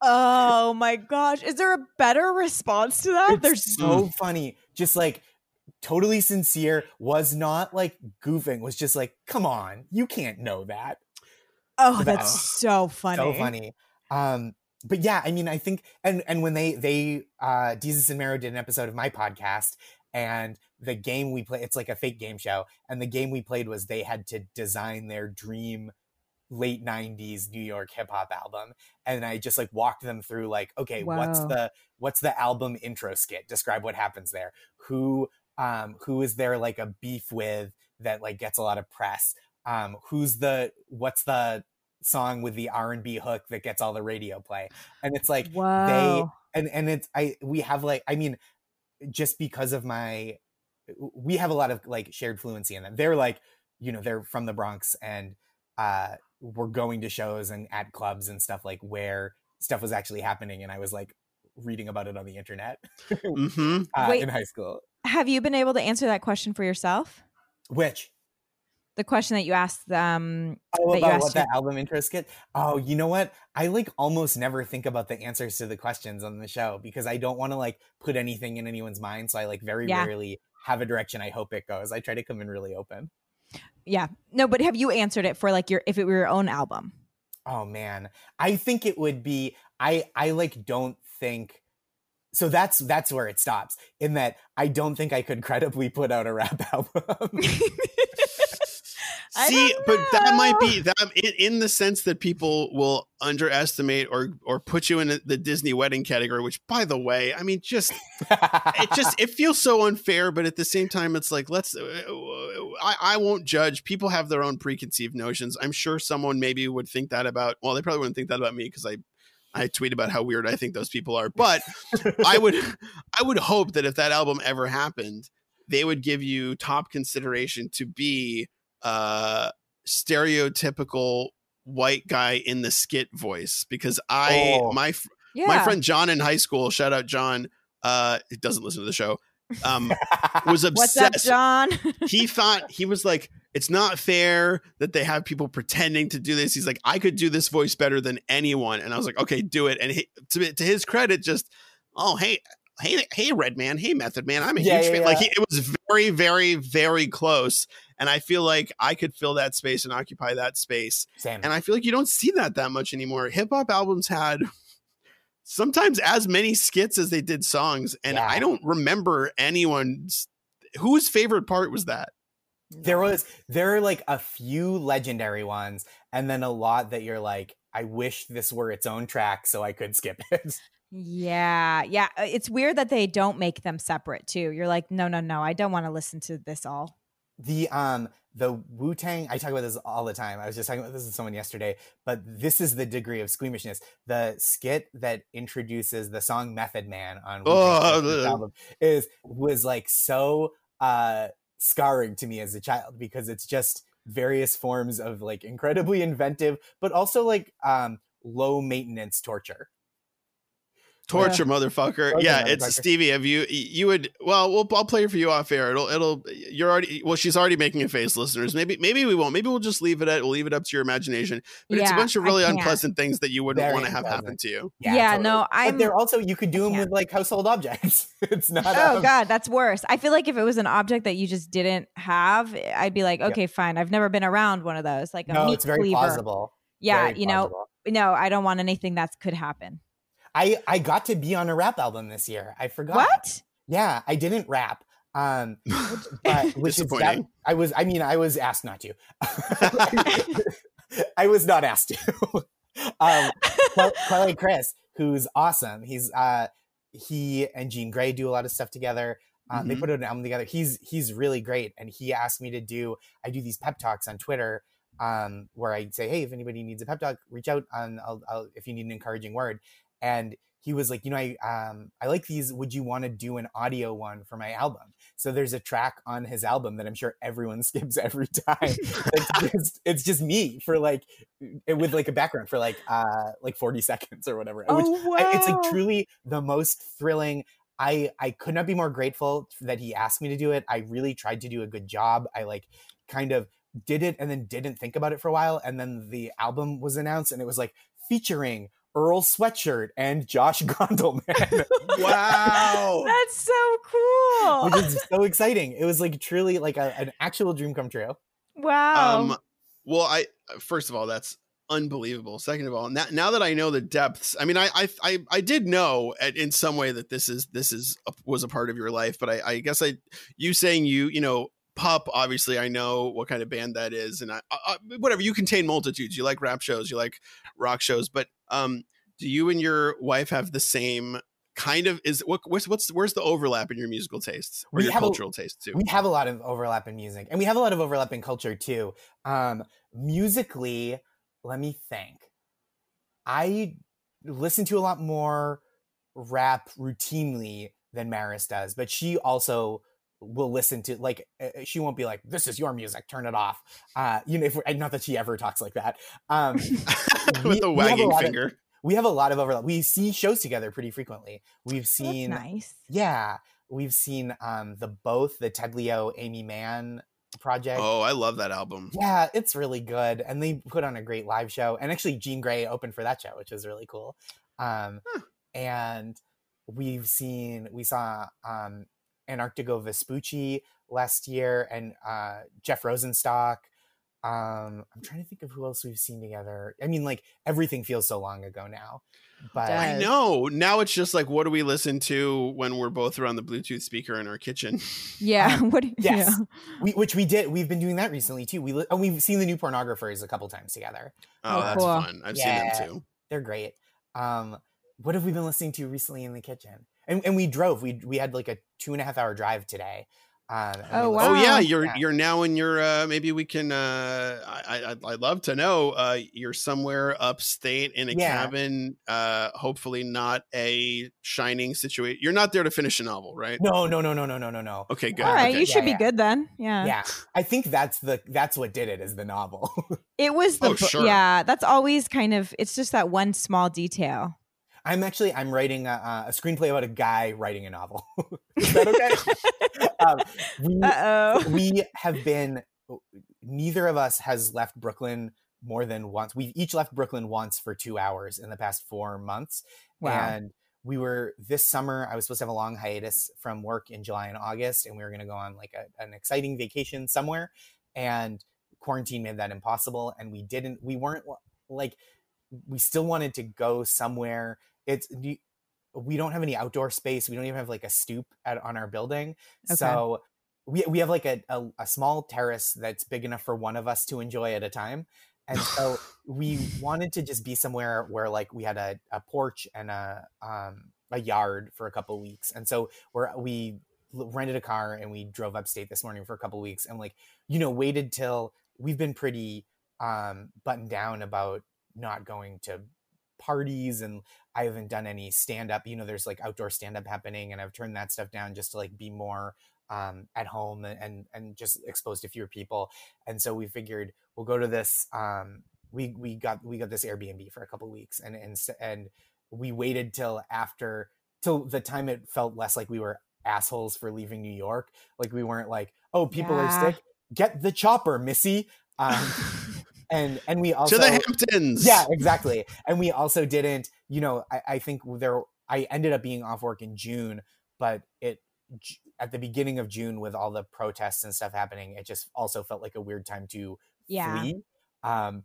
Oh my gosh. Is there a better response to that? It's There's so funny. Just like totally sincere, was not like goofing, was just like, come on, you can't know that. Oh, So that's so funny. So funny. Um, but yeah, I mean, I think, and and when they, they, uh, Jesus and Mero did an episode of my podcast, and the game we play, it's like a fake game show. And the game we played was they had to design their dream late nineties New York hip hop album. And I just like walked them through like, okay, Wow. what's the, what's the album intro skit? Describe what happens there. Who, um, who is there like a beef with that like gets a lot of press? Um, who's the, what's the song with the R and B hook that gets all the radio play? And it's like, Whoa. they, and, and it's, I, we have like, I mean, just because of my, we have a lot of like shared fluency in them. They're like, you know, they're from the Bronx, and uh, we're going to shows and at clubs and stuff like where stuff was actually happening. And I was like reading about it on the internet Mm-hmm. uh, Wait. in high school. Have you been able to answer that question for yourself? Which? The question that you asked um Oh, that you about asked what your- that album intro skit? Oh, you know what? I like almost never think about the answers to the questions on the show because I don't want to like put anything in anyone's mind. So I like very Yeah. rarely have a direction I hope it goes. I try to come in really open. Yeah. No, but have you answered it for like your if it were your own album? Oh man, I think it would be. I I like don't think. So that's that's where it stops. In that I don't think I could credibly put out a rap album. I See, don't but that might know. be that in, in the sense that people will underestimate or or put you in the Disney wedding category. Which, by the way, I mean, just it just it feels so unfair. But at the same time, it's like let's. I, I won't judge. People have their own preconceived notions. I'm sure someone maybe would think that about. Well, they probably wouldn't think that about me because I. I tweet about how weird I think those people are, but I would, I would hope that if that album ever happened, they would give you top consideration to be uh, stereotypical white guy in the skit voice. Because I, Oh. my Yeah. my friend John in high school, shout out John, uh, he doesn't listen to the show, um, was What's up, obsessed. John? He thought he was like, it's not fair that they have people pretending to do this. He's like, I could do this voice better than anyone. And I was like, okay, do it. And he, to, to his credit, just, oh, hey, hey, hey, Red Man. Hey, Method Man. I'm a Yeah, huge yeah, fan. yeah. Like he, it was very, very, very close. And I feel like I could fill that space and occupy that space. Same. And I feel like you don't see that that much anymore. Hip hop albums had sometimes as many skits as they did songs. And Yeah. I don't remember anyone's, whose favorite part was that? There was there are like a few legendary ones, and then a lot that you're like, I wish this were its own track so I could skip it. Yeah. Yeah. Uh, It's weird that they don't make them separate too. You're like, no, no, no. I don't want to listen to this all. The um the Wu-Tang, I talk about this all the time. I was just talking about this with someone yesterday, but this is the degree of squeamishness. The skit that introduces the song Method Man on Oh, Wu-Tang's first ugh. album is was like so uh scarring to me as a child because it's just various forms of like incredibly inventive but also like um low maintenance torture. Torture, motherfucker. Torture, Yeah, it's motherfucker. Stevie. Have you? You would. Well, we'll. I'll play it for you off air. It'll. It'll. You're already. Well, she's already making a face, listeners. Maybe. Maybe we won't. Maybe we'll just leave it at. We'll leave it up to your imagination. But it's a Yeah, bunch of I really can't. unpleasant things that you wouldn't Very want to have unpleasant. happen to you. Yeah, no, I'm- But they're also you could do them can't. with like household objects. It's not. Oh um, God, that's worse. I feel like if it was an object that you just didn't have, I'd be like, Yep. okay, fine. I've never been around one of those. Like a No, meat it's very cleaver. plausible. Yeah, Very you know, plausible. no, I don't want anything that could happen. I I got to be on a rap album this year. I forgot. What? Yeah, I didn't rap. Um, but which is Disappointing. that, I was. I mean, I was asked not to. I was not asked to. um, Quell- Quelly Chris, who's awesome. He's uh, he and Jean Grey do a lot of stuff together. Um, They Mhm. put out an album together. He's he's really great, and he asked me to do. I do these pep talks on Twitter, um, where I say, "Hey, if anybody needs a pep talk, reach out. On I'll, I'll, if you need an encouraging word." And he was like, "You know, I um, I like these. Would you want to do an audio one for my album?" So there's a track on his album that I'm sure everyone skips every time. it's just it's just me for like with like a background for like uh like forty seconds or whatever. Which Oh, I, it's like wow. truly the most thrilling. I I could not be more grateful that he asked me to do it. I really tried to do a good job. I like kind of did it and then didn't think about it for a while, and then the album was announced and it was like featuring Earl Sweatshirt and Josh Gondelman. Wow. That's so cool. Which is so exciting. It was like truly like a, an actual dream come true. Wow. Um, well, I first of all, that's unbelievable. Second of all, now, now that I know the depths, I mean, I I I, I did know at, in some way that this is this is a, was a part of your life, but I, I guess I you saying you you know Pup, obviously I know what kind of band that is, and I, I whatever, you contain multitudes. You like rap shows, you like rock shows, but um, do you and your wife have the same kind of is what what's what's where's the overlap in your musical tastes or We your have a- cultural tastes too? We have a lot of overlap in music, and we have a lot of overlap in culture too. Um, musically, let me think. I listen to a lot more rap routinely than Maris does, but she also will listen to, like, uh, she won't be like, "This is your music, turn it off." Uh, you know, if we're, not that she ever talks like that. Um, With the we have a wagging lot of- finger. we have a lot of overlap. We see shows together pretty frequently. We've That's seen, nice. yeah, we've seen um, the both the Ted Leo, Amy Mann project. Oh, I love that album. Yeah, it's really good, and they put on a great live show. And actually, Jean Grey opened for that show, which was really cool. Um, Huh. And we've seen, we saw um, Antarctigo Vespucci last year, and uh, Jeff Rosenstock. Um, I'm trying to think of who else we've seen together. I mean, like, everything feels so long ago now. But does. I know. Now it's just like, what do we listen to when we're both around the Bluetooth speaker in our kitchen? Yeah. what? do- yes, yeah. we, which we did. We've been doing that recently too. We li- and we've seen the new Pornographers a couple times together. Oh, Oh, that's cool. fun. I've Yeah. seen them too. They're great. Um, what have we been listening to recently in the kitchen? And, and we drove. We we had like a two and a half hour drive today. Um, and Oh, we wow. Oh listened- yeah, you're Yeah. you're now in your. Uh, maybe we can. Uh, I I- I'd, I'd love to know. Uh, you're somewhere upstate in a Yeah. cabin. Uh, hopefully not a Shining situation. You're not there to finish a novel, right? No, no, no, no, no, no, no, no. Okay, good. All right. Okay. You should Yeah, be yeah. good then. Yeah. Yeah, I think that's the that's what did it is the novel. It was the. Oh, bo- sure. Yeah. That's always kind of. It's just that one small detail. I'm actually I'm writing a, a screenplay about a guy writing a novel. Is that okay? um, we Uh oh. we have been. Neither of us has left Brooklyn more than once. We've each left Brooklyn once for two hours in the past four months. Wow. And we were this summer, I was supposed to have a long hiatus from work in July and August, and we were going to go on like a, an exciting vacation somewhere. And quarantine made that impossible. And we didn't, we weren't like, we still wanted to go somewhere. It's, we don't have any outdoor space. We don't even have like a stoop at, on our building. Okay. So we, we have like a, a, a small terrace that's big enough for one of us to enjoy at a time. And so we wanted to just be somewhere where like we had a, a porch and a um, a yard for a couple weeks. And so we're, we rented a car and we drove upstate this morning for a couple weeks and like, you know, waited till we've been pretty um, buttoned down about not going to parties, and I haven't done any stand-up. You know, there's like outdoor stand-up happening, and I've turned that stuff down just to like be more um, at home and and just exposed to fewer people. And so we figured we'll go to this. Um, we we got we got this Airbnb for a couple weeks, and and and we waited till after till the time it felt less like we were assholes for leaving New York. Like we weren't like, oh, people Yeah. are sick, get the chopper, Missy. Um, and and we also To the Hamptons. yeah, exactly. And we also didn't, you know, I, I think there, I ended up being off work in June, but it, at the beginning of June with all the protests and stuff happening, it just also felt like a weird time to Yeah. flee. Um,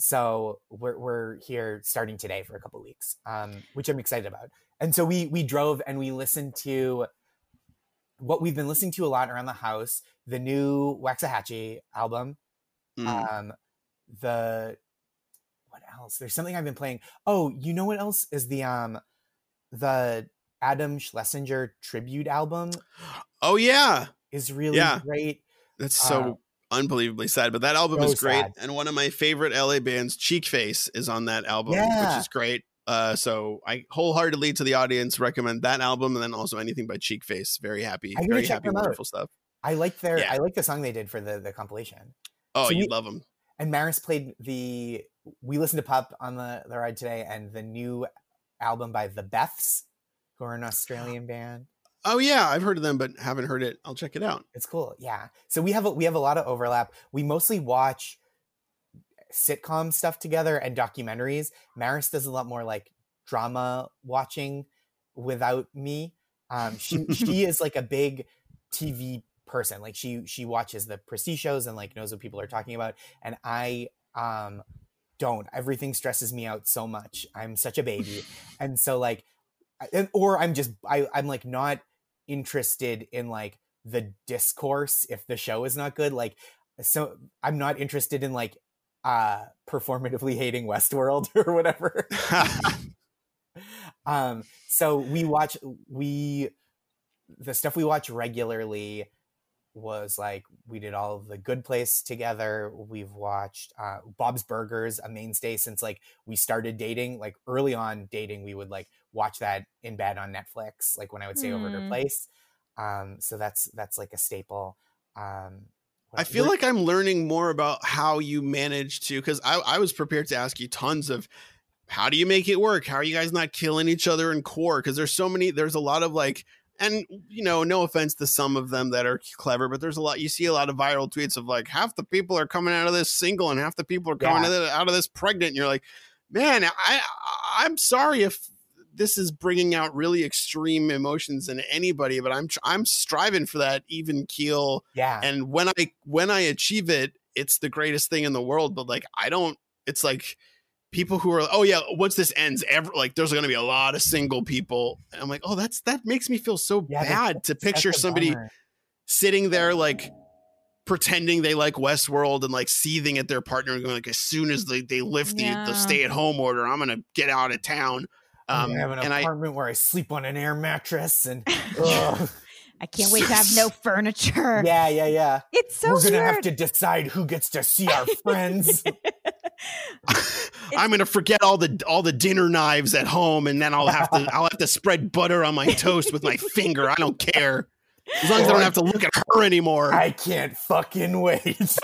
so we're, we're here starting today for a couple of weeks, um, which I'm excited about. And so we, we drove and we listened to what we've been listening to a lot around the house, the new Waxahachie album. Mm. Um, the what else? There's something I've been playing. Oh, you know what else is the um the Adam Schlesinger tribute album Oh yeah, is really Yeah. great. that's so Uh, unbelievably sad. But that album so is great, sad. and one of my favorite L A bands, Cheek Face, is on that album, Yeah. which is great. Uh, so I wholeheartedly to the audience recommend that album, and then also anything by Cheek Face. Very happy, I gotta very check happy, them out. wonderful stuff. I like their Yeah. I like the song they did for the the compilation. Oh, So you we- love them. And Maris played the we listened to Pup on the, the ride today, and the new album by The Beths, who are an Australian band. Oh yeah, I've heard of them, but haven't heard it. I'll check it out. It's cool. Yeah. So we have a, we have a lot of overlap. We mostly watch sitcom stuff together and documentaries. Maris does a lot more like drama watching without me. Um, she she is like a big T V person. Like she she watches the prestige shows and like knows what people are talking about. And I um don't. Everything stresses me out so much. I'm such a baby, and so like, and, or I'm just I I'm like not interested in like the discourse if the show is not good. Like, so I'm not interested in like uh performatively hating Westworld or whatever. um so we watch we the stuff we watch regularly was like we did all of The Good Place together. We've watched uh Bob's Burgers, a mainstay since like we started dating. Like early on dating, we would like watch that in bed on Netflix, like when I would stay mm. over at her place. Um so that's that's like a staple. um I feel like I'm learning more about how you manage to, because I, I was prepared to ask you tons of how do you make it work? How are you guys not killing each other in core? Because there's so many, there's a lot of like, and you know, no offense to some of them that are clever, but there's a lot, you see a lot of viral tweets of like half the people are coming out of this single and half the people are coming yeah. out of this pregnant. And you're like, man, I, I'm sorry if this is bringing out really extreme emotions in anybody, but I'm I'm striving for that even keel. Yeah. And when I when I achieve it, it's the greatest thing in the world. But like I don't. It's like people who are, oh yeah, once this ends, ever like there's going to be a lot of single people. And I'm like, oh, that's that makes me feel so yeah, bad to picture somebody bummer. sitting there like pretending they like Westworld and like seething at their partner and going like, as soon as they they lift yeah. the the stay at home order, I'm gonna get out of town. Um, I have an apartment I, where I sleep on an air mattress and I can't wait to have no furniture. Yeah, yeah, yeah. It's so We're going to weird. have to decide who gets to see our friends. I'm going to forget all the all the dinner knives at home, and then I'll have to I'll have to spread butter on my toast with my finger. I don't care. As long as I don't have to look at her anymore. I can't fucking wait.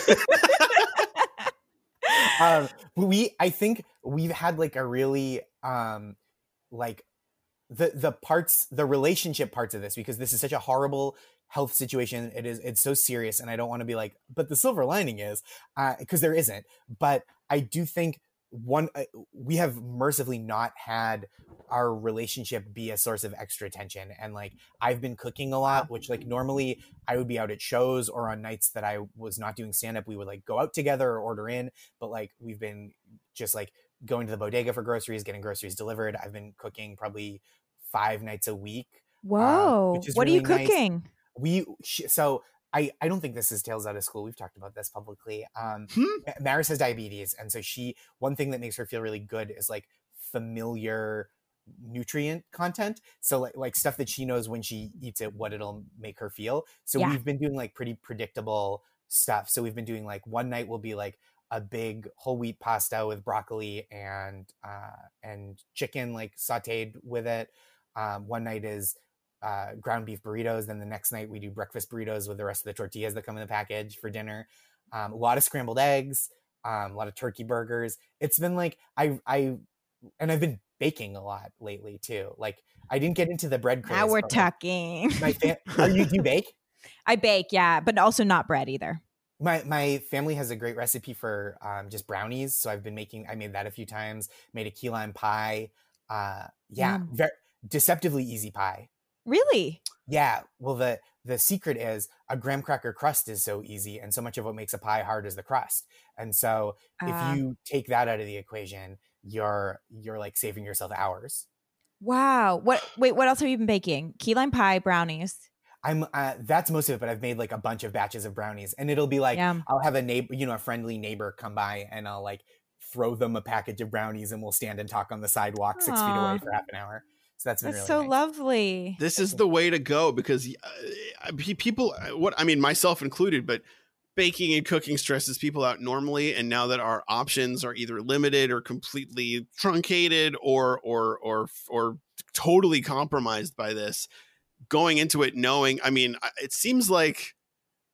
um, we I think we've had like a really um like the the parts the relationship parts of this, because this is such a horrible health situation. It is it's so serious, and I don't want to be like, but the silver lining is uh because there isn't. But I do think one uh, we have mercifully not had our relationship be a source of extra tension. And like I've been cooking a lot, which like normally I would be out at shows or on nights that I was not doing stand-up, we would like go out together or order in. But like we've been just like going to the bodega for groceries, getting groceries delivered. I've been cooking probably five nights a week. Whoa. Uh, what really are you cooking? Nice. We, so I, I don't think this is Tales Out of School. We've talked about this publicly. Um, hmm? Maris has diabetes. And so she, one thing that makes her feel really good is like familiar nutrient content. So like, like stuff that she knows when she eats it, what it'll make her feel. So yeah. we've been doing like pretty predictable stuff. So we've been doing like one night will be like a big whole wheat pasta with broccoli and uh, and chicken like sauteed with it. Um, one night is uh, ground beef burritos. Then the next night we do breakfast burritos with the rest of the tortillas that come in the package for dinner. Um, a lot of scrambled eggs, um, a lot of turkey burgers. It's been like I I and I've been baking a lot lately too. Like I didn't get into the bread craze. Now we're talking. My fam- Are you do you bake? I bake, yeah, but also not bread either. My my family has a great recipe for um, just brownies. So I've been making, I made that a few times, made a key lime pie. Uh, yeah, mm. very deceptively easy pie. Really? Yeah. Well, the, the secret is a graham cracker crust is so easy. And so much of what makes a pie hard is the crust. And so uh, if you take that out of the equation, you're, you're like saving yourself hours. Wow. What, wait, what else have you been baking? Key lime pie, brownies. I'm uh, that's most of it, but I've made like a bunch of batches of brownies, and it'll be like yeah. I'll have a neighbor, you know, a friendly neighbor come by, and I'll like throw them a package of brownies, and we'll stand and talk on the sidewalk Aww. six feet away for half an hour. So that's been that's really so nice. lovely. This is the way to go, because uh, people, what I mean, myself included, but baking and cooking stresses people out normally, and now that our options are either limited or completely truncated or or or or totally compromised by this. Going into it knowing, I mean, it seems like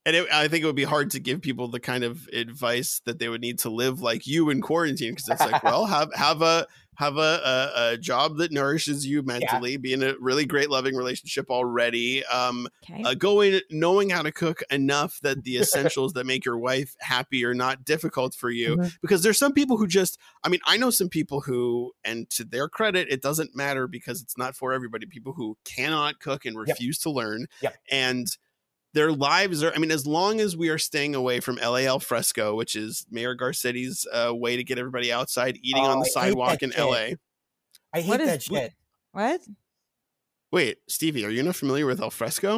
And it, I think it would be hard to give people the kind of advice that they would need to live like you in quarantine, because it's like, well, have have a have a, a, a job that nourishes you mentally, yeah. be in a really great loving relationship already, um, okay. uh, going knowing how to cook enough that the essentials that make your wife happy are not difficult for you. Mm-hmm. Because there's some people who just, I mean, I know some people who, and to their credit, it doesn't matter because it's not for everybody. People who cannot cook and refuse yep. to learn, yep. and their lives are, I mean, as long as we are staying away from L A al fresco, which is Mayor Garcetti's uh, way to get everybody outside eating oh, on the I sidewalk in shit. L A. I hate what that is, shit. What? Wait, Stevie, are you not familiar with al fresco?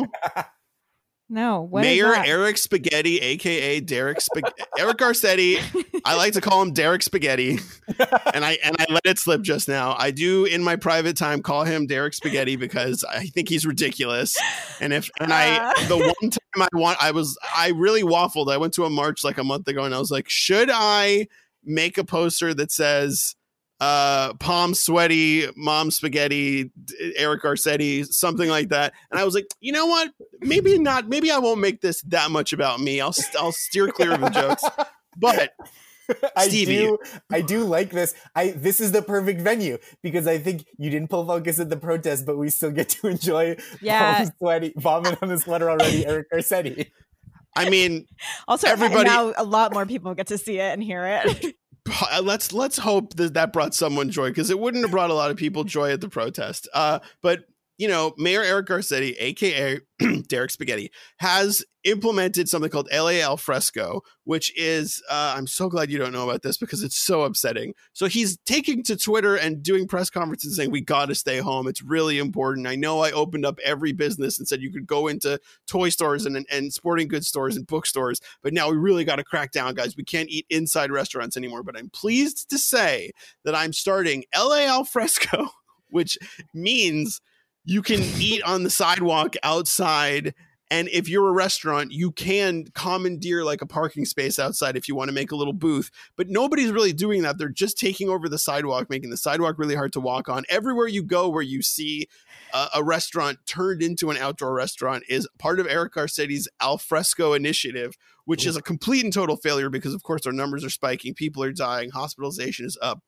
No. What Mayor is that? Eric Spaghetti, a k a. Derek Spaghetti. Eric Garcetti. I like to call him Derek Spaghetti. And I and I let it slip just now. I do in my private time call him Derek Spaghetti because I think he's ridiculous. And if and I the one time I want I was I really waffled. I went to a march like a month ago and I was like, should I make a poster that says uh palm sweaty mom spaghetti Eric Garcetti, something like that? And I was like, you know what, maybe not, maybe I won't make this that much about me. I'll I'll steer clear of the jokes. But I Stevie, do I do like this. I this is the perfect venue because I think you didn't pull focus at the protest, but we still get to enjoy yeah. palm sweaty vomit on the sweater already Eric Garcetti. I mean, also everybody now a lot more people get to see it and hear it. Let's let's hope that that brought someone joy, because it wouldn't have brought a lot of people joy at the protest. Uh, but, you know, Mayor Eric Garcetti, a k a. Derek Spaghetti, has implemented something called L A al fresco, which is, uh, I'm so glad you don't know about this because it's so upsetting. So he's taking to Twitter and doing press conferences saying, we got to stay home. It's really important. I know I opened up every business and said you could go into toy stores and, and sporting goods stores and bookstores, but now we really got to crack down, guys. We can't eat inside restaurants anymore. But I'm pleased to say that I'm starting L A al fresco, which means you can eat on the sidewalk outside. And if you're a restaurant, you can commandeer like a parking space outside if you want to make a little booth. But nobody's really doing that. They're just taking over the sidewalk, making the sidewalk really hard to walk on. Everywhere you go where you see a, a restaurant turned into an outdoor restaurant is part of Eric Garcetti's al fresco initiative, which Ooh. is a complete and total failure because, of course, our numbers are spiking. People are dying. Hospitalization is up.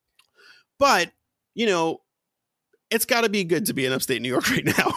But, you know, it's got to be good to be in upstate New York right now.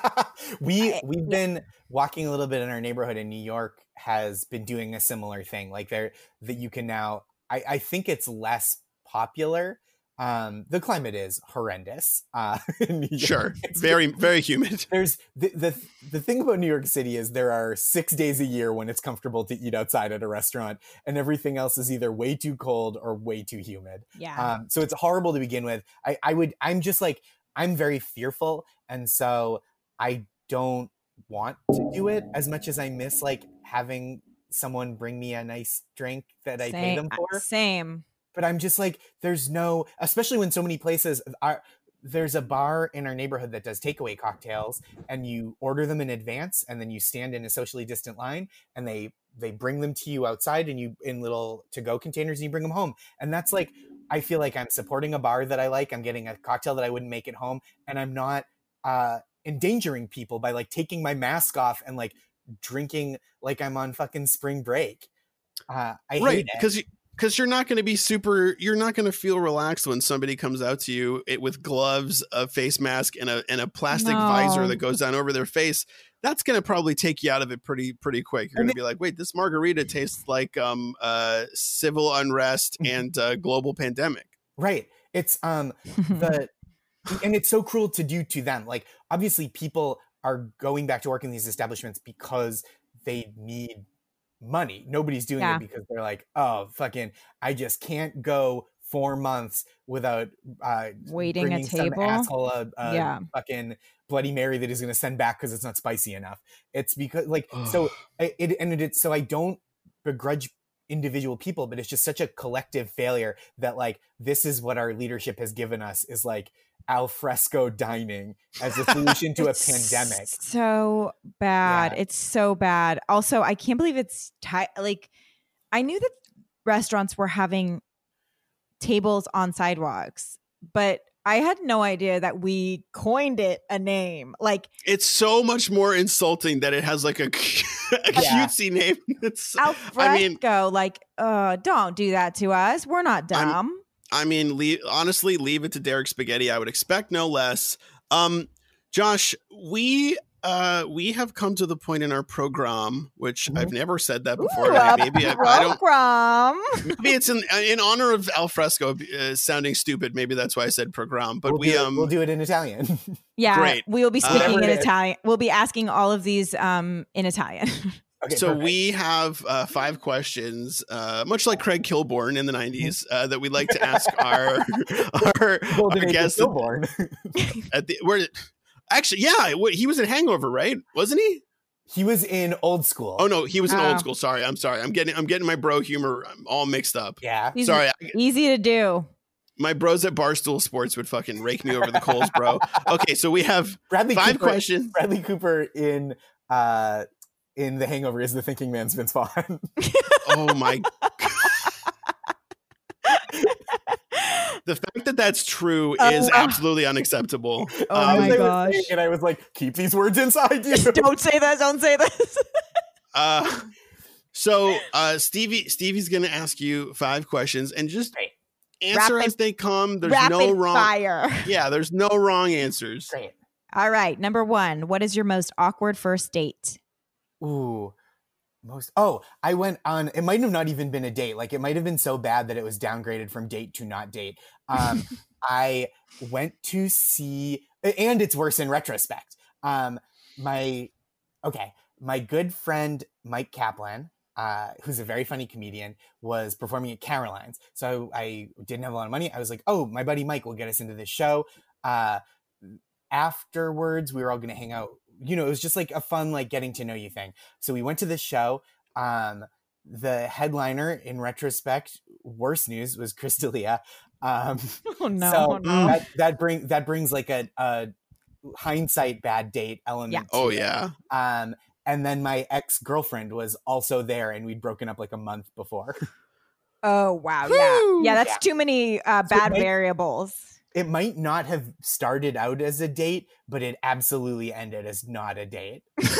we we've been walking a little bit in our neighborhood, and New York has been doing a similar thing. Like there, that you can now. I, I think it's less popular. Um, the climate is horrendous. Uh, in New York. Sure, very very humid. There's the, the the thing about New York City is there are six days a year when it's comfortable to eat outside at a restaurant, and everything else is either way too cold or way too humid. Yeah. Um, so it's horrible to begin with. I I would I'm just like. I'm very fearful, and so I don't want to do it as much as I miss like having someone bring me a nice drink that I same, pay them for. Same. But I'm just like, there's no, especially when so many places are, there's a bar in our neighborhood that does takeaway cocktails, and you order them in advance, and then you stand in a socially distant line, and they they bring them to you outside, and you in little to-go containers, and you bring them home. And that's like, I feel like I'm supporting a bar that I like. I'm getting a cocktail that I wouldn't make at home, and I'm not uh, endangering people by like taking my mask off and like drinking like I'm on fucking spring break. Uh, I right, hate it because you, because you're not going to be super. You're not going to feel relaxed when somebody comes out to you it, with gloves, a face mask, and a and a plastic no. visor that goes down over their face. That's going to probably take you out of it pretty pretty quick. You're going to be like, wait, this margarita tastes like um uh civil unrest and uh, global pandemic. Right. It's um the and it's so cruel to do to them. Like obviously people are going back to work in these establishments because they need money. Nobody's doing yeah. it because they're like, oh fucking I just can't go four months without uh waiting a table. Some asshole a, a yeah. fucking Bloody Mary that is going to send back because it's not spicy enough. It's because like so it and it so I don't begrudge individual people, but it's just such a collective failure that like this is what our leadership has given us is like al fresco dining as a solution to a pandemic. So bad. Yeah. It's so bad. Also, I can't believe it's ti- like I knew that restaurants were having tables on sidewalks, but I had no idea that we coined it a name. Like it's so much more insulting that it has like a a Yeah. cutesy name. It's, Al I mean, fresco, like, uh, don't do that to us. We're not I'm- dumb. I mean, leave, honestly, leave it to Derek Spaghetti. I would expect no less. Um, Josh, we uh, we have come to the point in our program, which Mhm. I've never said that before. Ooh, a maybe I, I don't. program. Maybe it's in in honor of Al Fresco uh, sounding stupid. Maybe that's why I said program. But we'll we do it, um we'll do it in Italian. Yeah, Great. we will be Uh, speaking Whatever in it is. Italian. We'll be asking all of these um, in Italian. Okay, so perfect. we have uh, five questions, uh, much like Craig Kilborn in the nineties, uh, that we'd like to ask our our, Golden our Age of guests at, Stillborn. at the where. Actually, yeah, wh- he was in Hangover, right? Wasn't he? He was in Old School. Oh no, he was in Oh. Old School. Sorry, I'm sorry. I'm getting I'm getting my bro humor all mixed up. Yeah. He's Sorry, I, easy to do. my bros at Barstool Sports would fucking rake me over the coals, bro. Okay, so we have Bradley five Cooper, questions. Bradley Cooper in uh in The Hangover is the thinking man's Vince Vaughn. Oh my! The fact that that's true is Oh. absolutely unacceptable. Oh Um, my As I was gosh. saying it, and I was like, keep these words inside you. Don't say this. Don't say this. Uh, so uh, Stevie, Stevie's going to ask you five questions, and just Great. answer Rapid- as they come. There's Rapid no wrong. fire. Yeah, there's no wrong answers. Great. All right. Number one. What is your most awkward first date? Ooh. Most oh, I went on it might have not even been a date. Like it might have been so bad that it was downgraded from date to not date. Um I went to see and it's worse in retrospect. Um my okay, my good friend Mike Kaplan, uh, who's a very funny comedian, was performing at Caroline's. So I didn't have a lot of money. I was like, oh, my buddy Mike will get us into this show. Uh afterwards we were all gonna hang out. You know, it was just like a fun, like getting to know you thing. So we went to this show. Um, the headliner, in retrospect, worse news was Chris D'Elia. Um, Oh no. so oh, no. that that bring that brings like a, a hindsight bad date element. Yeah. to Oh it. yeah. Um, and then my ex girlfriend was also there, and we'd broken up like a month before. Oh wow. Whew. Yeah. Yeah. That's Yeah. too many uh, So bad Mike- variables. It might not have started out as a date, but it absolutely ended as not a date.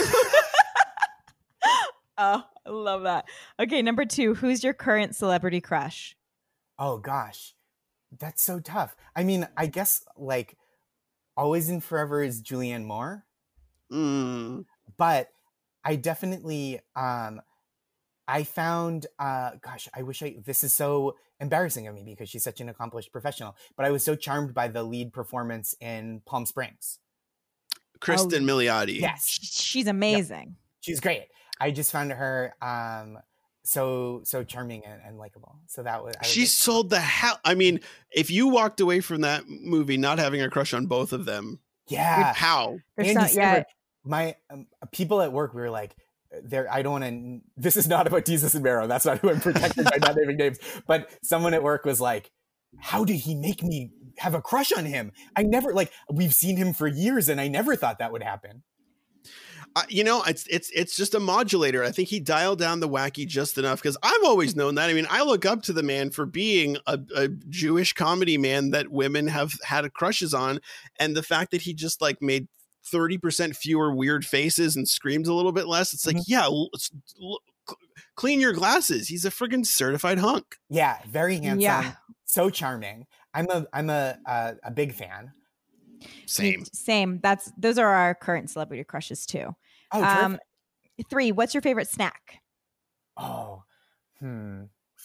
Oh, I love that. Okay. Number two. Who's your current celebrity crush? Oh gosh, that's so tough. I mean, I guess like Always and Forever is Julianne Moore, Mm. but I definitely um I found uh gosh, I wish I this is so embarrassing of me because she's such an accomplished professional, but I was so charmed by the lead performance in Palm Springs. Kristen Milioti. Yes, She's amazing. she's great. I just found her um so so charming and, and likable. So that was I was She like, sold the hell. I mean, if you walked away from that movie not having a crush on both of them, yeah. how? There's Andy not Samberg, yet. my um, people at work, we were like, there. I don't want to. This is not about Jesus and Mero. That's not who I'm protecting by not naming names. But someone at work was like, "How did he make me have a crush on him? I never like. We've seen him for years, and I never thought that would happen." Uh, you know, it's it's it's just a modulator. I think he dialed down the wacky just enough because I've always known that. I mean, I look up to the man for being a, a Jewish comedy man that women have had crushes on, and the fact that he just like made thirty percent fewer weird faces and screamed a little bit less. It's like, Mhm. yeah, l- s- l- c- clean your glasses. He's a friggin' certified hunk. Yeah, very handsome, Yeah. so charming. I'm a I'm a a, a big fan. Same. Same. That's those are our current celebrity crushes too. Oh, terrific. Um, three. What's your favorite snack? Oh, hmm.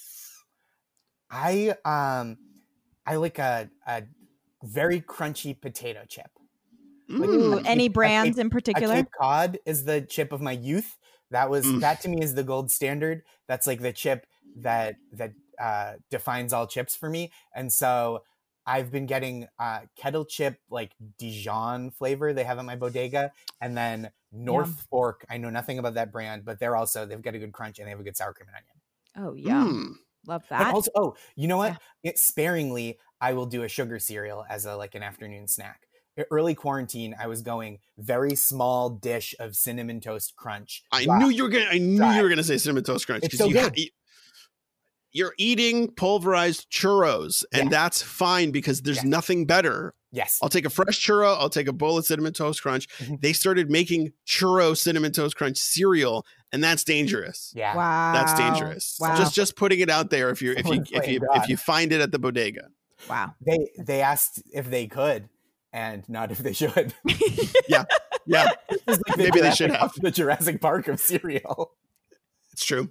I um, I like a a very crunchy potato chip. Like, Mm. Ooh, a any Cape- a brands Cape- in A particular? Cape Cod is the chip of my youth. That was Mm. that to me is the gold standard. That's like the chip that that uh, defines all chips for me. And so I've been getting uh, kettle chip like Dijon flavor they have at my bodega, and then North Yum. Fork. I know nothing about that brand, but they're also they've got a good crunch and they have a good sour cream and onion. Oh, yum. Mm. Love But that. also, oh, you know what? It, sparingly, I will do a sugar cereal as a like an afternoon snack. E- Early quarantine, I was going very small dish of cinnamon toast crunch. I Wow. knew you were gonna. I knew Try. you were gonna say cinnamon toast crunch It's because so you. Ha- good. you you're eating pulverized churros, and Yeah. that's fine because there's Yes. nothing better. Yes. I'll take a fresh churro. I'll take a bowl of cinnamon toast crunch. Mhm. They started making churro cinnamon toast crunch cereal, and that's dangerous. Yeah. Wow. That's dangerous. Wow. Just just putting it out there if you if you Someone's if you playing God. if you find it at the bodega. Wow. They they asked if they could and not if they should. Yeah. Yeah. It's like the Maybe they should Jurassic- have. the Jurassic Park of cereal. It's true.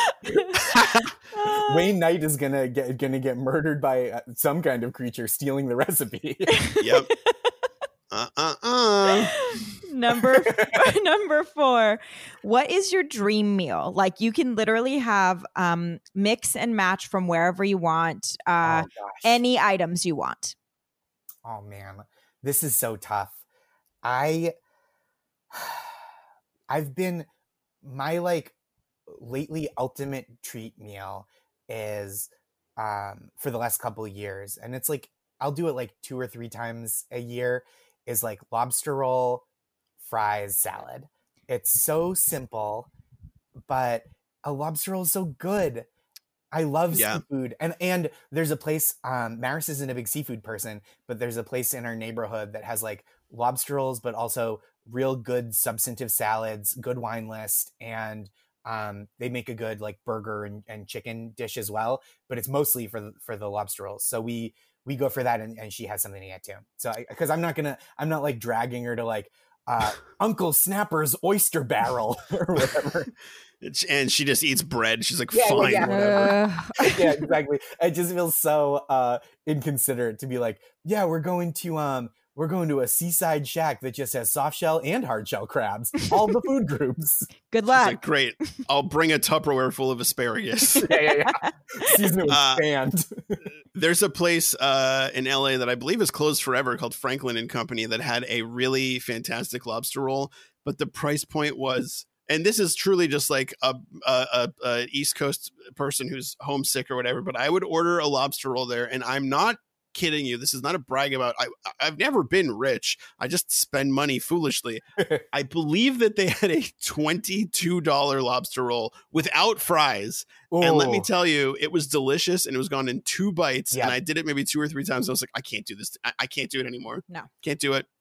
Wayne Knight is gonna get gonna get murdered by uh, some kind of creature stealing the recipe. Yep. Uh uh uh. number number four. What is your dream meal? Like you can literally have um mix and match from wherever you want. Uh oh gosh. any items you want. Oh man, this is so tough. I I've been my like lately ultimate treat meal is um for the last couple of years, and it's like I'll do it like two or three times a year, is like lobster roll, fries, salad. It's so simple, but a lobster roll is so good. I love Yeah. seafood. And and there's a place, um, Maris isn't a big seafood person, but there's a place in our neighborhood that has like lobster rolls, but also real good substantive salads, good wine list, and um, they make a good like burger and, and chicken dish as well. But it's mostly for the, for the lobster rolls. So we we go for that, and, and she has something to get to. So because I'm not gonna, I'm not like dragging her to like uh, Uncle Snapper's oyster barrel or whatever. It's, and she just eats bread. She's like, Yeah, yeah, fine, yeah. whatever. Uh, Yeah, exactly. It just feels so uh inconsiderate to be like, yeah, we're going to um we're going to a seaside shack that just has soft shell and hard shell crabs, all the food groups. good She's luck. like, great. I'll bring a Tupperware full of asparagus. Yeah, yeah, yeah. Season it with Uh, sand. There's a place uh, in L A that I believe is closed forever called Franklin and Company that had a really fantastic lobster roll, but the price point was, and this is truly just like a, a, a, a East Coast person who's homesick or whatever, but I would order a lobster roll there, and I'm not kidding you. This is not a brag about, I, I've never been rich. I just spend money foolishly. I believe that they had a twenty-two dollars lobster roll without fries. And let me Ooh. tell you, it was delicious, and it was gone in two bites. Yeah. And I did it maybe two or three times. I was like, I can't do this. I, I can't do it anymore. No. Can't do it.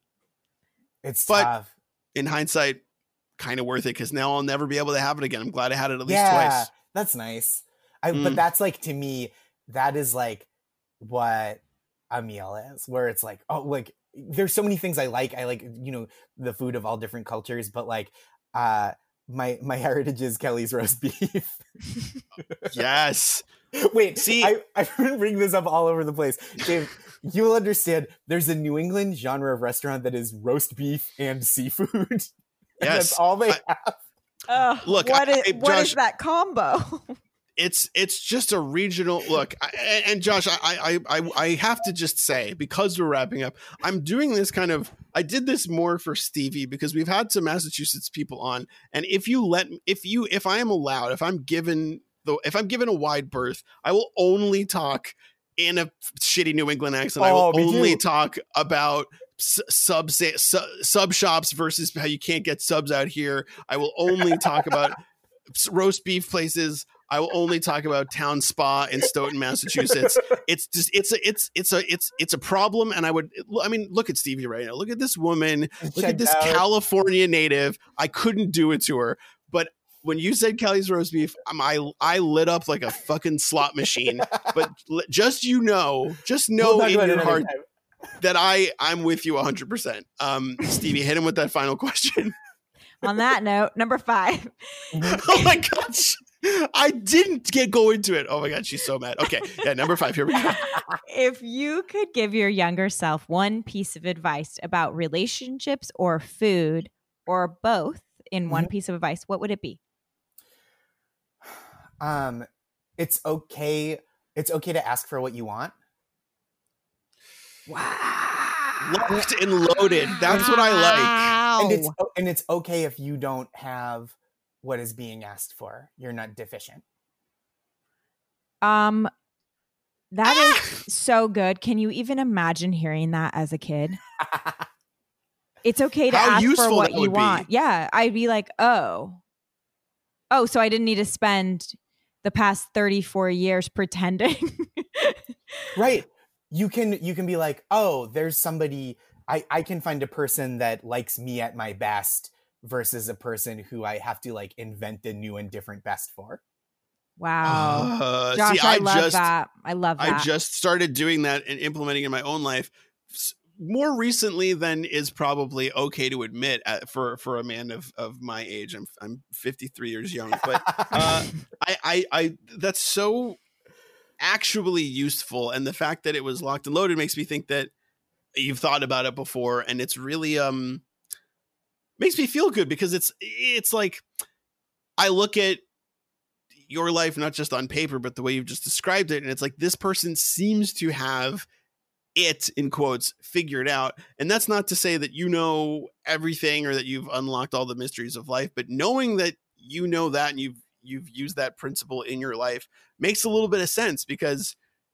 It's but- tough. In hindsight, kind of worth it, because now I'll never be able to have it again. I'm glad I had it at least Yeah, twice. that's nice. I Mm. but that's like, to me, that is like what a meal is, where it's like, oh, like there's so many things I like. I like, you know, the food of all different cultures, but like uh my my heritage is Kelly's roast beef. Yes. Wait, See- I, I've been bringing this up all over the place. Dave, you will understand there's a New England genre of restaurant that is roast beef and seafood. And that's Yes. all they I- have. Ugh, Look, what I- is I- what is Josh- that combo? It's it's just a regional look. I, and, and Josh, I, I I I have to just say, because we're wrapping up, I'm doing this kind of. I did this more for Stevie because we've had some Massachusetts people on, and if you let, if you, if I am allowed, if I'm given the, if I'm given a wide berth, I will only talk in a shitty New England accent. I Oh, will me only too. talk about s- sub sub sub shops versus how you can't get subs out here. I will only talk about s- roast beef places. I will only talk about Town Spa in Stoughton, Massachusetts. It's just it's a it's it's a it's it's a problem, and I would I mean look at Stevie right now. Look at this woman. Look Check at this out. California native. I couldn't do it to her, but when you said Kelly's roast beef, um, I I lit up like a fucking slot machine. But l- just you know, just know We'll talk in about it your another heart time. that I I'm with you one hundred percent. Um, Stevie, hit him with that final question. On that note, number five. Oh my gosh. I didn't get go into it. Oh my god, she's so mad. Okay, yeah, number five. Here we go. If you could give your younger self one piece of advice about relationships or food or both in one piece of advice, what would it be? Um, it's okay. It's okay to ask for what you want. Wow. Locked and loaded. That's what I like. And it's Wow. and it's okay if you don't have what is being asked for. You're not deficient. Um, that is so good. Can you even imagine hearing that as a kid? It's okay to How ask for useful what that you would be. want. Yeah, I'd be like, oh, oh, so I didn't need to spend the past thirty-four years pretending. Right. You can you can be like, oh, there's somebody, I, I can find a person that likes me at my best versus a person who I have to like invent a new and different best for. Wow. Uh, Josh, see, I, I love just, that. I love that. I just started doing that and implementing in my own life s- more recently than is probably okay to admit uh, for, for a man of, of my age. I'm, I'm fifty-three years young, but uh, I, I, I, that's so actually useful. And the fact that it was locked and loaded makes me think that you've thought about it before. And it's really, um, makes me feel good because it's, it's like, I look at your life, not just on paper, but the way you've just described it. And it's like, this person seems to have it, in quotes, figured out. And that's not to say that you know everything or that you've unlocked all the mysteries of life, but knowing that you know that and you've, you've used that principle in your life makes a little bit of sense because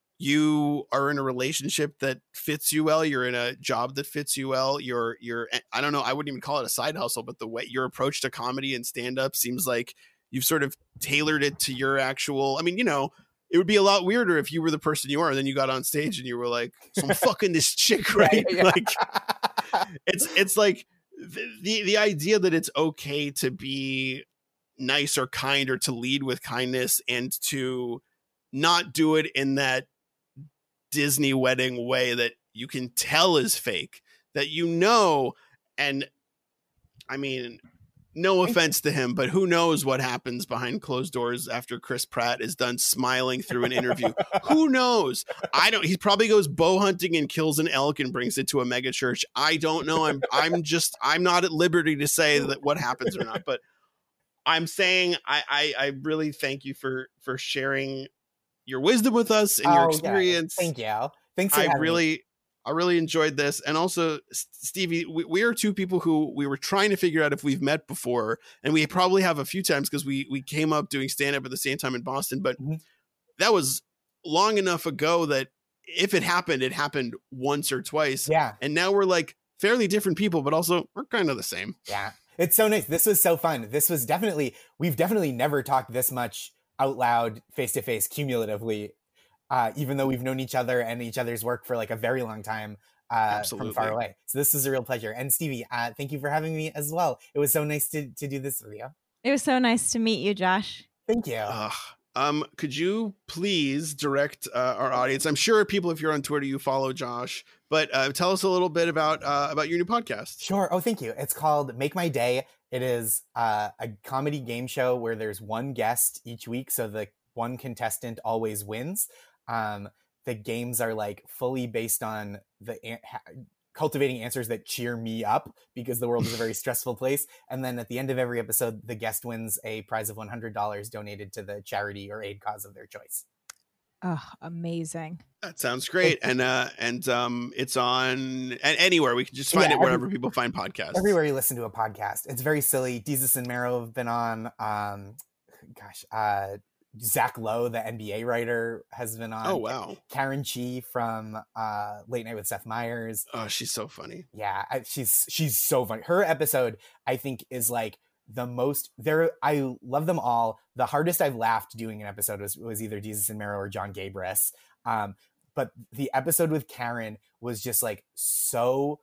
you are in a relationship that fits you well. You're in a job that fits you well. You're, you're, I don't know, I wouldn't even call it a side hustle, but the way your approach to comedy and stand up seems like you've sort of tailored it to your actual, I mean, you know, it would be a lot weirder if you were the person you are and then you got on stage and you were like, so I'm fucking this chick, right? Yeah, yeah. Like it's, it's like the, the, the idea that it's okay to be nice or kind or to lead with kindness and to not do it in that Disney wedding way that you can tell is fake, that you know, and I mean, no offense to him, but who knows what happens behind closed doors after Chris Pratt is done smiling through an interview. Who knows? I don't, he probably goes bow hunting and kills an elk and brings it to a mega church. I don't know. I'm, I'm just, I'm not at liberty to say that what happens or not, but I'm saying I, I, I really thank you for, for sharing your wisdom with us and your Oh, experience. Yeah. Thank you. Thanks for I having really, me. I really enjoyed this. And also, Stevie, we, we are two people who we were trying to figure out if we've met before. And we probably have a few times because we, we came up doing stand-up at the same time in Boston. But Mm-hmm. that was long enough ago that if it happened, it happened once or twice. Yeah. And now we're like fairly different people, but also we're kind of the same. Yeah. It's so nice. This was so fun. This was definitely, we've definitely never talked this much out loud, face-to-face, cumulatively. Uh, even though we've known each other and each other's work for like a very long time uh, from far away. So this is a real pleasure. And Stevie, uh, thank you for having me as well. It was so nice to, to do this with you. It was so nice to meet you, Josh. Thank you. Uh, um, could you please direct uh, our audience? I'm sure people, if you're on Twitter, you follow Josh, but uh, tell us a little bit about uh, about your new podcast. Sure. Oh, thank you. It's called Make My Day. It is uh, a comedy game show where there's one guest each week. So the one contestant always wins. Um, the games are like fully based on the an- ha- cultivating answers that cheer me up because the world is a very stressful place. And then at the end of every episode, the guest wins a prize of one hundred dollars donated to the charity or aid cause of their choice. Oh, amazing. That sounds great. And uh, and um, it's on and anywhere. We can just find Yeah, it wherever every- people find podcasts. Everywhere you listen to a podcast. It's very silly. Jesus and Mero have been on. Um, gosh, uh, Zach Lowe, the N B A writer, has been on. Oh, wow. Karen Chi from uh, Late Night with Seth Meyers. Oh, she's so funny. Yeah, I, she's she's so funny. Her episode, I think, is like the most. There, I love them all. The hardest I've laughed doing an episode was was either Jesus and Mero or John Gabris. Um, but the episode with Karen was just like so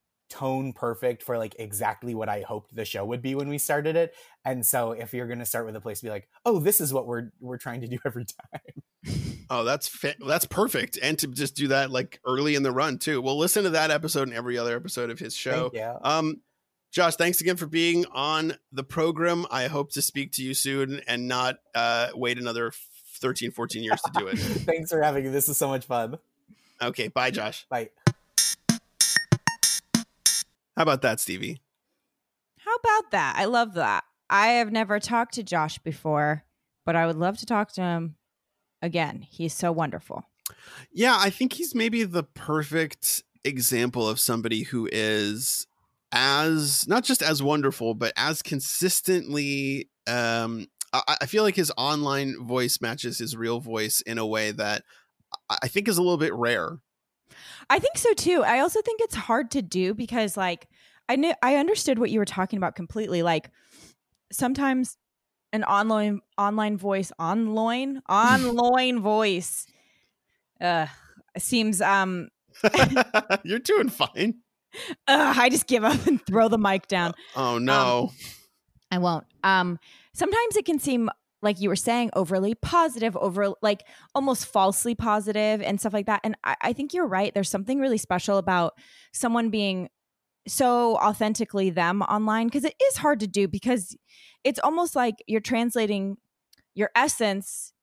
tone perfect for like exactly what I hoped the show would be when we started it. And so if you're going to start with a place to be like, oh, this is what we're we're trying to do every time. Oh, that's fa- that's perfect. And to just do that like early in the run too. We'll listen to that episode and every other episode of his show. Thank you. Um, Josh, thanks again for being on the program. I hope to speak to you soon and not uh, wait another thirteen, fourteen years to do it. Thanks for having me. This is so much fun. Okay. Bye, Josh. Bye. How about that, Stevie? How about that? I love that. I have never talked to Josh before, but I would love to talk to him again. He's so wonderful. Yeah, I think he's maybe the perfect example of somebody who is as not just as wonderful, but as consistently. Um, I, I feel like his online voice matches his real voice in a way that I think is a little bit rare. I think so too. I also think it's hard to do because like I knew I understood what you were talking about completely. Like sometimes an online online voice online online voice uh seems um You're doing fine. Ugh, I just give up and throw the mic down. Oh no. Um, I won't. Um, sometimes it can seem like you were saying overly positive, over like almost falsely positive and stuff like that. And I, I think you're right. There's something really special about someone being so authentically them online, because it is hard to do, because it's almost like you're translating your essence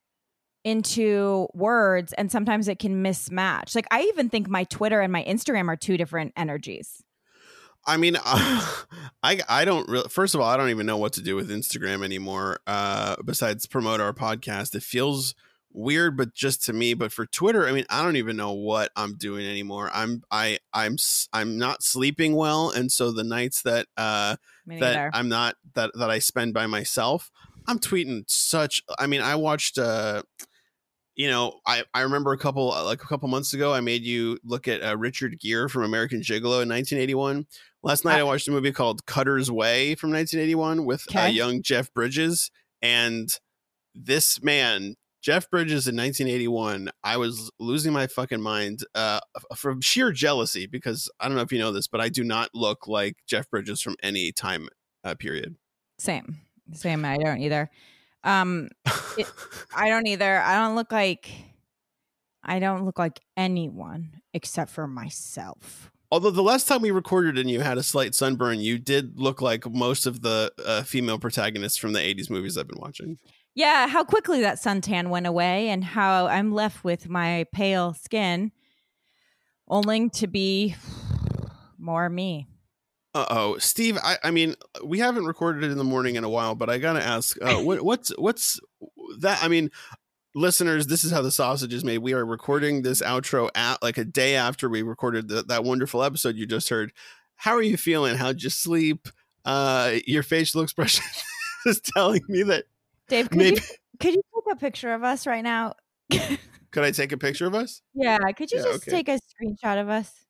into words, and sometimes it can mismatch. Like I even think my Twitter and my Instagram are two different energies. I mean, uh, I I don't really. First of all, I don't even know what to do with Instagram anymore. Uh, besides promote our podcast, it feels weird, but just to me. But for Twitter, I mean, I don't even know what I'm doing anymore. I'm I I'm I'm not sleeping well, and so the nights that uh that I'm not that that I spend by myself, I'm tweeting such. I mean, I watched. Uh, You know, I, I remember a couple like a couple months ago, I made you look at uh, Richard Gere from American Gigolo in nineteen eighty-one. Last night, I watched a movie called Cutter's Way from nineteen eighty-one with okay. uh, young Jeff Bridges. And this man, Jeff Bridges in nineteen eighty-one, I was losing my fucking mind uh, from sheer jealousy, because I don't know if you know this, but I do not look like Jeff Bridges from any time uh, period. Same. Same. I don't either. Um, it, I don't either. I don't look like, I don't look like anyone except for myself. Although the last time we recorded and you had a slight sunburn, you did look like most of the uh, female protagonists from the eighties movies I've been watching. Yeah, how quickly that suntan went away, and how I'm left with my pale skin, only to be more me. Uh-oh, Steve, I, I mean, we haven't recorded it in the morning in a while, but I gotta ask, uh, what, what's what's that? I mean, listeners, this is how the sausage is made. We are recording this outro at like a day after we recorded the, that wonderful episode you just heard. How are you feeling? How'd you sleep? Uh, your facial expression is telling me that. Dave, could, maybe... you, could you take a picture of us right now? Could I take a picture of us? Yeah, could you yeah, just okay. take a screenshot of us?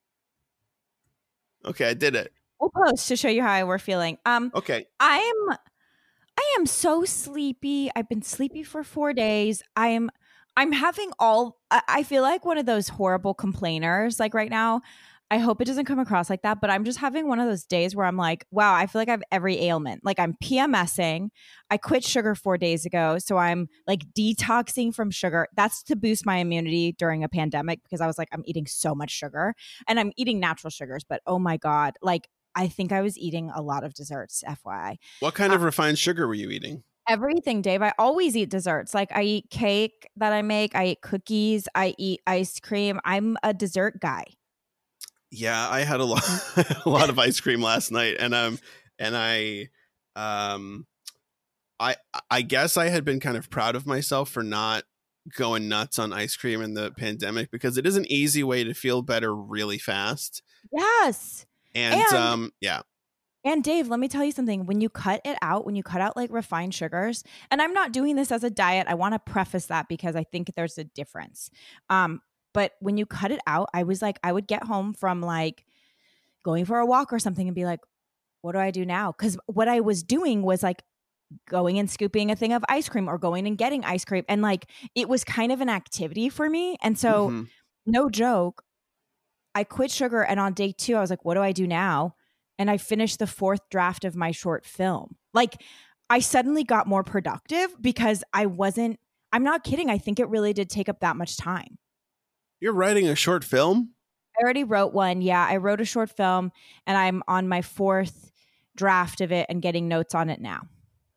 Okay, I did it. We'll post to show you how we're feeling. Um, okay. I am, I am so sleepy. I've been sleepy for four days. I am, I'm having all. I feel like one of those horrible complainers. Like right now, I hope it doesn't come across like that, but I'm just having one of those days where I'm like, wow, I feel like I have every ailment. Like I'm PMSing. I quit sugar four days ago, so I'm like detoxing from sugar. That's to boost my immunity during a pandemic, because I was like, I'm eating so much sugar, and I'm eating natural sugars, but oh my God, like I think I was eating a lot of desserts, F Y I. What kind of um, refined sugar were you eating? Everything, Dave. I always eat desserts. Like I eat cake that I make. I eat cookies. I eat ice cream. I'm a dessert guy. Yeah, I had a lot, a lot of ice cream last night, and um, and I, um, I, I guess I had been kind of proud of myself for not going nuts on ice cream in the pandemic, because it is an easy way to feel better really fast. Yes, and, and um, yeah. And Dave, let me tell you something. When you cut it out, when you cut out like refined sugars, and I'm not doing this as a diet, I want to preface that because I think there's a difference. Um. But when you cut it out, I was like, I would get home from like going for a walk or something and be like, what do I do now? Because what I was doing was like going and scooping a thing of ice cream or going and getting ice cream. And like, it was kind of an activity for me. And so mm-hmm. no joke, I quit sugar. And on day two, I was like, what do I do now? And I finished the fourth draft of my short film. Like I suddenly got more productive because I wasn't, I'm not kidding. I think it really did take up that much time. You're writing a short film? I already wrote one. Yeah, I wrote a short film, and I'm on my fourth draft of it and getting notes on it now.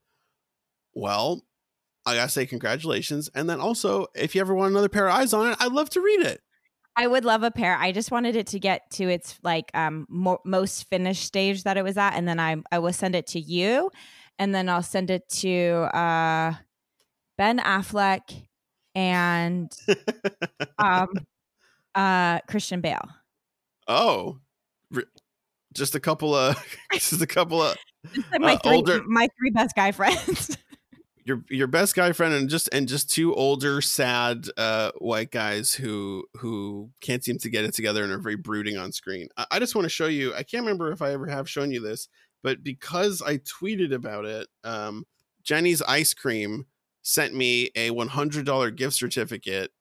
Well, I gotta say congratulations. And then also, if you ever want another pair of eyes on it, I'd love to read it. I would love a pair. I just wanted it to get to its like um mo- most finished stage that it was at, and then I I will send it to you, and then I'll send it to uh, Ben Affleck and um. Uh, Christian Bale. Oh, just a couple of, just a couple of like my uh, three, older, my three best guy friends. your your best guy friend, and just and just two older, sad uh, white guys who who can't seem to get it together and are very brooding on screen. I, I just want to show you. I can't remember if I ever have shown you this, but because I tweeted about it, um, Jenny's Ice Cream sent me a one hundred dollars gift certificate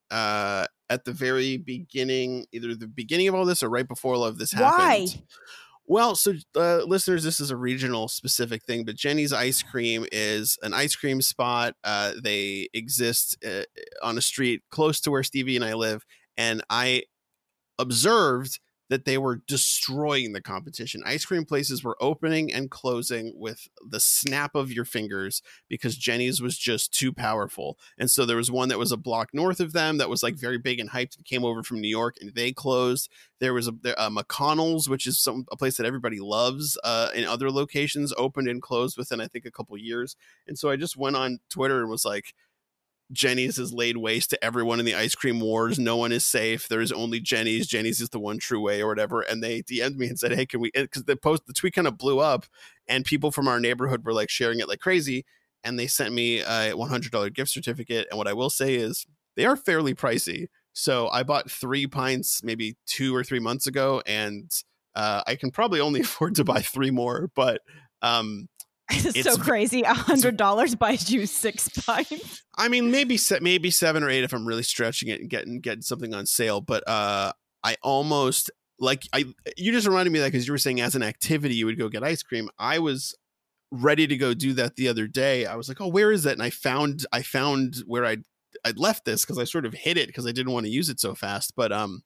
uh, at the very beginning, either the beginning of all this or right before all of this Why? happened. Well, so uh, listeners, this is a regional specific thing, but Jenny's Ice Cream is an ice cream spot. Uh, they exist uh, on a street close to where Stevie and I live. And I observed that they were destroying the competition. Ice cream places were opening and closing with the snap of your fingers because Jenny's was just too powerful. And so there was one that was a block north of them that was like very big and hyped and came over from New York, and they closed. There was a, a McConnell's, which is some a place that everybody loves uh, in other locations, opened and closed within, I think, a couple years. And so I just went on Twitter and was like, Jenny's has laid waste to everyone in the ice cream wars. No one is safe. There's only Jenny's. Jenny's is the one true way or whatever. And they D M'd me and said, hey, can we, because the post, the tweet kind of blew up and people from our neighborhood were like sharing it like crazy. And they sent me a one hundred dollars gift certificate. And what I will say is they are fairly pricey. So I bought three pints maybe two or three months ago. And uh, I can probably only afford to buy three more, but um, It's, It's- so crazy. A hundred dollars buys you six pints. I mean, maybe se- maybe seven or eight if I'm really stretching it and getting getting something on sale. But uh, I almost like I. You just reminded me of that because you were saying as an activity you would go get ice cream. I was ready to go do that the other day. I was like, oh, where is that? And I found I found where I'd I'd left this because I sort of hid it because I didn't want to use it so fast. But um,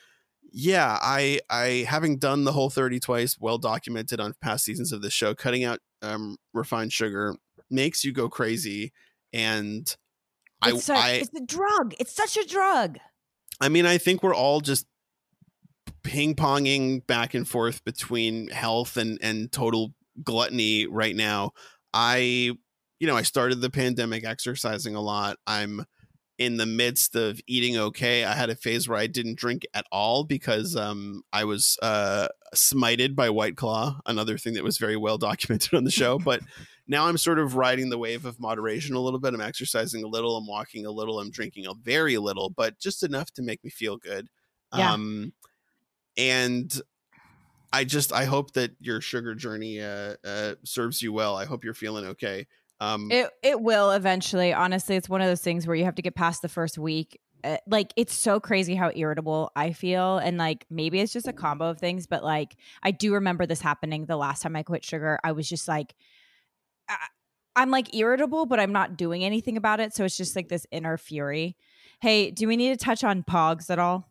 yeah, I I having done the whole thirty twice, well documented on past seasons of this show, cutting out um refined sugar makes you go crazy. And I, It's, such, I, it's a drug. It's such a drug. I mean, I think we're all just ping ponging back and forth between health and, and total gluttony right now. I, you know, I started the pandemic exercising a lot. I'm in the midst of eating okay. I had a phase where I didn't drink at all because um, I was uh, smited by White Claw, another thing that was very well documented on the show. But now I'm sort of riding the wave of moderation a little bit. I'm exercising a little, I'm walking a little, I'm drinking a very little, but just enough to make me feel good. Yeah. Um, and I just, I hope that your sugar journey uh, uh, serves you well. I hope you're feeling okay. Um, It it will eventually. Honestly, it's one of those things where you have to get past the first week. Uh, like, it's so crazy how irritable I feel, and like maybe it's just a combo of things. But like, I do remember this happening the last time I quit sugar. I was just like, I, I'm like irritable, but I'm not doing anything about it. So it's just like this inner fury. Hey, do we need to touch on Pogs at all?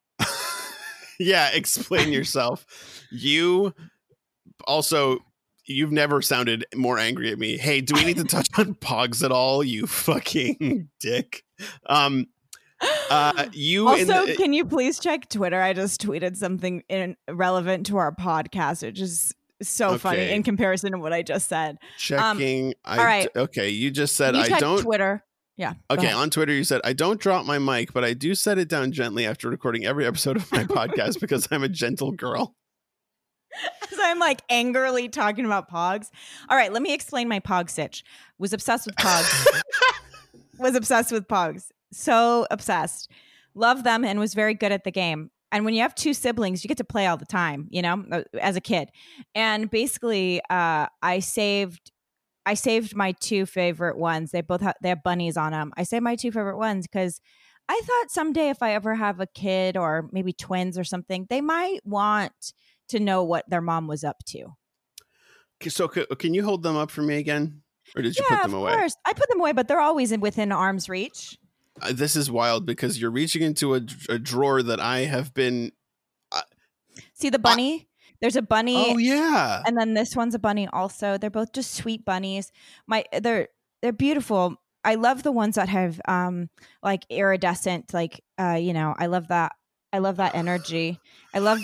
yeah, explain yourself. You also. You've never sounded more angry at me. Hey, do we need to touch on Pogs at all? You fucking dick. Um, uh, you in Also, the- can you please check Twitter? I just tweeted something in, relevant to our podcast, which is so funny Okay. in comparison to what I just said. checking. I, all right. Okay, you just said Can you I check don't. Twitter. Yeah. go Okay, ahead. on Twitter you said I don't drop my mic, but I do set it down gently after recording every episode of my podcast because I'm a gentle girl. So I'm like angrily talking about Pogs. All right, let me explain my Pog sitch. Was obsessed with Pogs. was obsessed with Pogs. So obsessed. Loved them and was very good at the game. And when you have two siblings, you get to play all the time, you know, as a kid. And basically, uh, I saved I saved my two favorite ones. They both have they have bunnies on them. I saved my two favorite ones because I thought someday if I ever have a kid or maybe twins or something, they might want to know what their mom was up to. So c- can you hold them up for me again, or did you Yeah, put them of away? course. I put them away, but they're always in within arm's reach. Uh, this is wild because you're reaching into a, a drawer that I have been. See the bunny? There's a bunny. Oh yeah. And then this one's a bunny also. They're both just sweet bunnies. My they're they're beautiful. I love the ones that have um like iridescent, like uh, you know, I love that. I love that energy. I love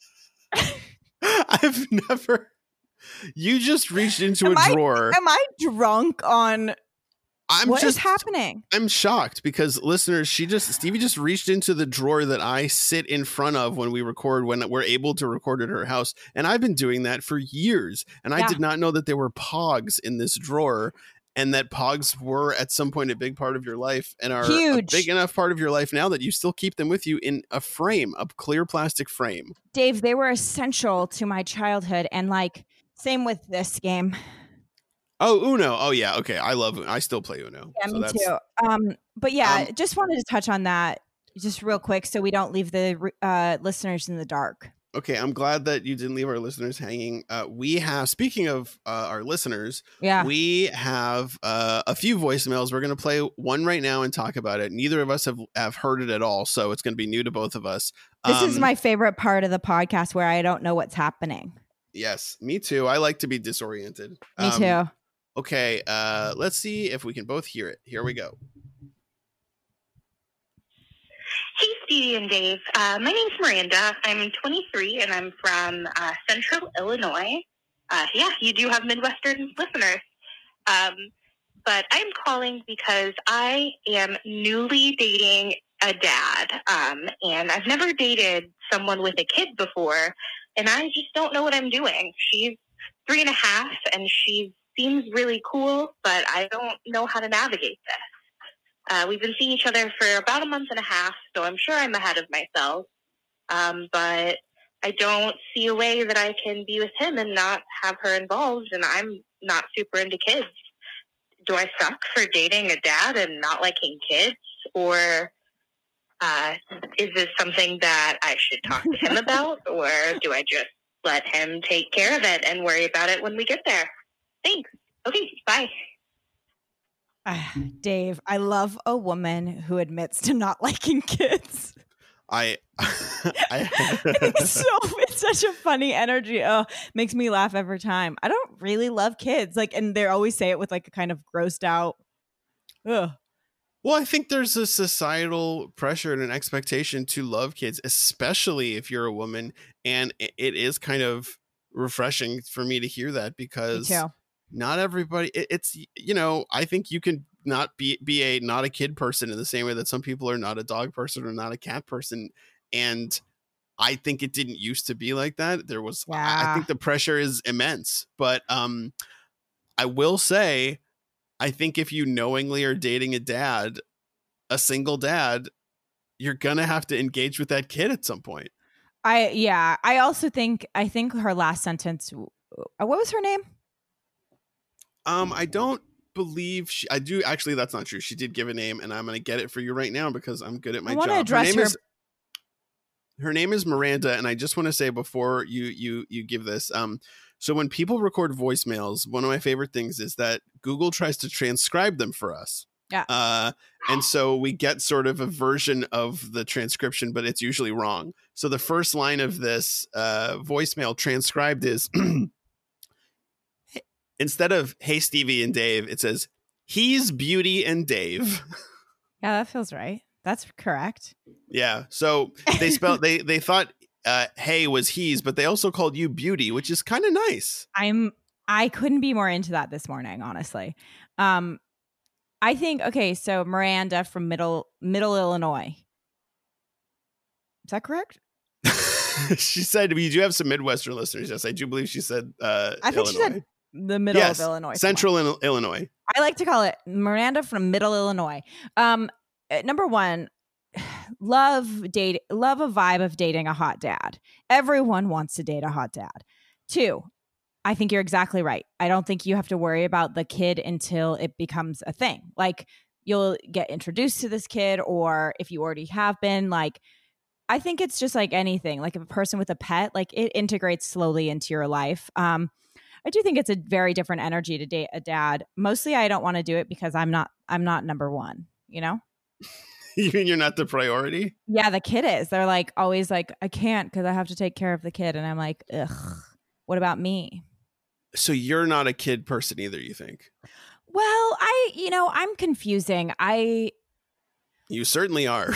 I've never. You just reached into Am a I- drawer. Am I drunk on I'm what is just happening? I'm shocked because listeners, she just Stevie just reached into the drawer that I sit in front of when we record, when we're able to record at her house. And I've been doing that for years. And I Yeah. did not know that there were Pogs in this drawer and that Pogs were at some point a big part of your life and are Huge. a big enough part of your life now that you still keep them with you in a frame, a clear plastic frame. Dave, they were essential to my childhood and like same with this game. Oh, Uno. Oh, yeah. Okay. I love Uno. I still play Uno. Yeah, so me that's, too. Um, but yeah, Um, just wanted to touch on that just real quick so we don't leave the uh, listeners in the dark. Okay, I'm glad that you didn't leave our listeners hanging. Uh, we have, speaking of uh, our listeners, Yeah. we have uh, a few voicemails. We're going to play one right now and talk about it. Neither of us have, have heard it at all, so it's going to be new to both of us. This is Um, my favorite part of the podcast where I don't know what's happening. Yes, me too. I like to be disoriented. Me Um, too. Okay, uh, let's see if we can both hear it. Here we go. Hey, Stevie and Dave. Uh, my name's Miranda. I'm twenty-three, and I'm from uh, Central Illinois. Uh, yeah, you do have Midwestern listeners. Um, but I'm calling because I am newly dating a dad, um, and I've never dated someone with a kid before, and I just don't know what I'm doing. She's three and a half, and she seems really cool, but I don't know how to navigate this. Uh, we've been seeing each other for about a month and a half, so I'm sure I'm ahead of myself. Um, but I don't see a way that I can be with him and not have her involved, and I'm not super into kids. Do I suck for dating a dad and not liking kids? Or uh, is this something that I should talk to him about? Or do I just let him take care of it and worry about it when we get there? Thanks. Okay, bye. Ah, Dave, I love a woman who admits to not liking kids. I, I, I think it's so it's such a funny energy. Oh, makes me laugh every time. I don't really love kids, like, and they always say it with like a kind of grossed out. Ugh. Well, I think there's a societal pressure and an expectation to love kids, especially if you're a woman, and it, it is kind of refreshing for me to hear that because Me too. not everybody. It, it's you know I think you can not be be a not a kid person in the same way that some people are not a dog person or not a cat person, and I think it didn't used to be like that. There was I, I Yeah. think the pressure is immense, but um, I will say. I think if you knowingly are dating a dad, a single dad, you're going to have to engage with that kid at some point. I yeah. I also think I think her last sentence. uh, What was her name? Um, I don't believe she, I do. Actually, that's not true. She did give a name, and I'm going to get it for you right now because I'm good at my I job. want to address her name her. is her name is Miranda, and I just want to say before you you you give this, um, so when people record voicemails, one of my favorite things is that Google tries to transcribe them for us. Yeah. Uh, and so we get sort of a version of the transcription, but it's usually wrong. So the first line of this uh, voicemail transcribed is instead of "Hey Stevie and Dave," it says "He's Beauty and Dave." Yeah, that feels right. That's correct. Yeah. So they spelled they they thought uh, "Hey" was "he's," but they also called you Beauty, which is kind of nice. I'm I couldn't be more into that this morning, honestly. Um, I think okay, so Miranda from Middle Middle Illinois. Is that correct? She said we do have some Midwestern listeners. Yes, I do believe she said uh, I think Illinois. she said the middle Yes, of Illinois. Central in- Illinois. I like to call it Miranda from Middle Illinois. Um, uh, number one, love date, love a vibe of dating a hot dad. Everyone wants to date a hot dad. Two, I think you're exactly right. I don't think you have to worry about the kid until it becomes a thing. Like you'll get introduced to this kid, or if you already have been, like I think it's just like anything. Like if a person with a pet, like it integrates slowly into your life. Um, I do think it's a very different energy to date a dad. Mostly, I don't want to do it because I'm not. I'm not number one. You know. You mean you're not the priority? Yeah, the kid is. They're like always like, I can't because I have to take care of the kid, and I'm like, ugh. What about me? So you're not a kid person either, you think? Well, I, you know, I'm confusing. I. You certainly are.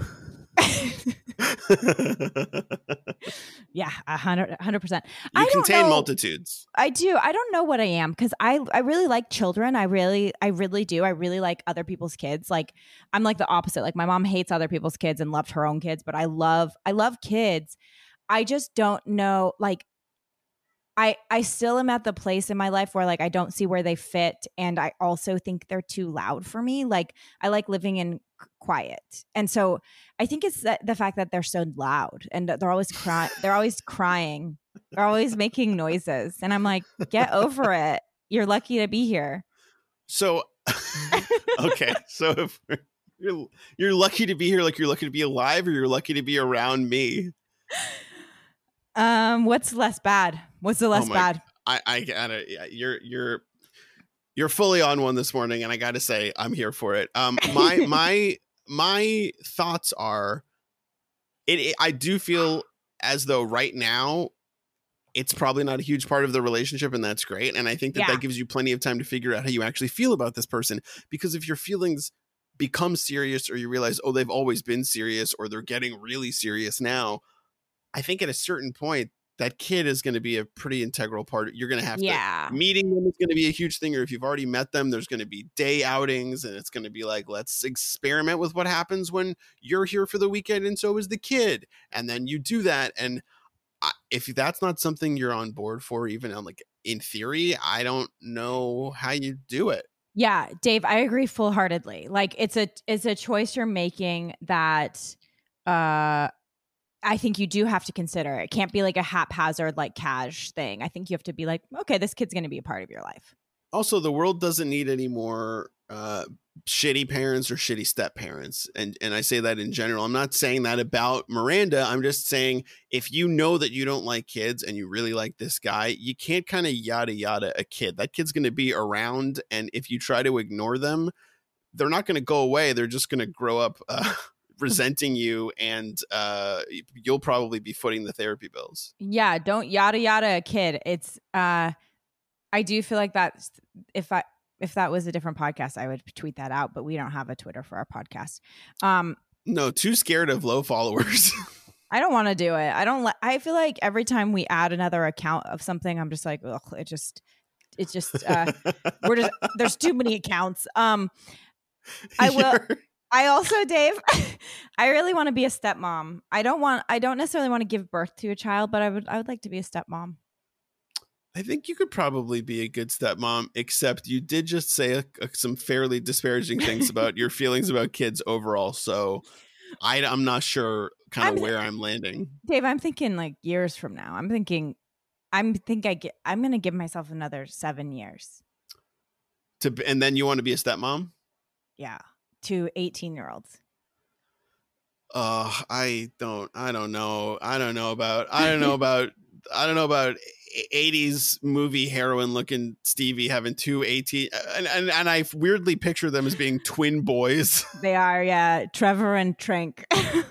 Yeah, a hundred, a hundred percent. You I don't contain know. multitudes. I do. I don't know what I am because I, I really like children. I really, I really do. I really like other people's kids. Like I'm like the opposite. Like my mom hates other people's kids and loved her own kids, but I love, I love kids. I just don't know. Like I, I still am at the place in my life where like I don't see where they fit, and I also think they're too loud for me. Like I like living in quiet, and so I think it's that the fact that they're so loud and they're always crying. They're always crying. They're always making noises, and I'm like, get over it. You're lucky to be here. So, okay. So if you're, you're lucky to be here, like you're lucky to be alive, or you're lucky to be around me. Um, what's less bad? What's the less Oh my- bad? I, I gotta, yeah, you're, you're, you're fully on one this morning, and I gotta say, I'm here for it. Um, my, my, my thoughts are, it, it. I do feel as though right now, it's probably not a huge part of the relationship, and that's great. And I think that Yeah. that gives you plenty of time to figure out how you actually feel about this person. Because if your feelings become serious, or you realize, oh, they've always been serious, or they're getting really serious now, I think at a certain point, that kid is going to be a pretty integral part. You're going to have Yeah. to meeting them is going to be a huge thing. Or if you've already met them, there's going to be day outings, and it's going to be like, let's experiment with what happens when you're here for the weekend and so is the kid. And then you do that. And I, if that's not something you're on board for, even on like in theory, I don't know how you do it. Yeah, Dave, I agree full-heartedly. Like it's a it's a choice you're making that uh I think you do have to consider. It can't be like a haphazard, like cash thing. I think you have to be like, okay, this kid's going to be a part of your life. Also, the world doesn't need any more uh, shitty parents or shitty step parents. And, and I say that in general. I'm not saying that about Miranda. I'm just saying if you know that you don't like kids and you really like this guy, you can't kind of yada yada a kid. That kid's going to be around. And if you try to ignore them, they're not going to go away. They're just going to grow up uh, resenting you, and uh, you'll probably be footing the therapy bills. Yeah, don't yada yada a kid. It's uh I do feel like that if I if that was a different podcast, I would tweet that out, but we don't have a Twitter for our podcast. Um No, too scared of low followers. I don't want to do it. I don't li- I feel like every time we add another account of something, I'm just like, ugh, it just it just uh we're just there's too many accounts. Um I will You're- I also, Dave, I really want to be a stepmom. I don't want I don't necessarily want to give birth to a child, but I would I would like to be a stepmom. I think you could probably be a good stepmom, except you did just say a, a, some fairly disparaging things about your feelings about kids overall. So I, I'm not sure kind I'm- of where I'm landing. Dave, I'm thinking like years from now. I'm thinking I'm think I get I'm going to give myself another seven years. To and then you want to be a stepmom? Yeah, to eighteen-year-olds. Uh, I don't. I don't know. I don't know about. I don't know about. I don't know about eighties movie heroine looking Stevie having two eighteen, and, and and I weirdly picture them as being twin boys. They are, yeah, Trevor and Trank.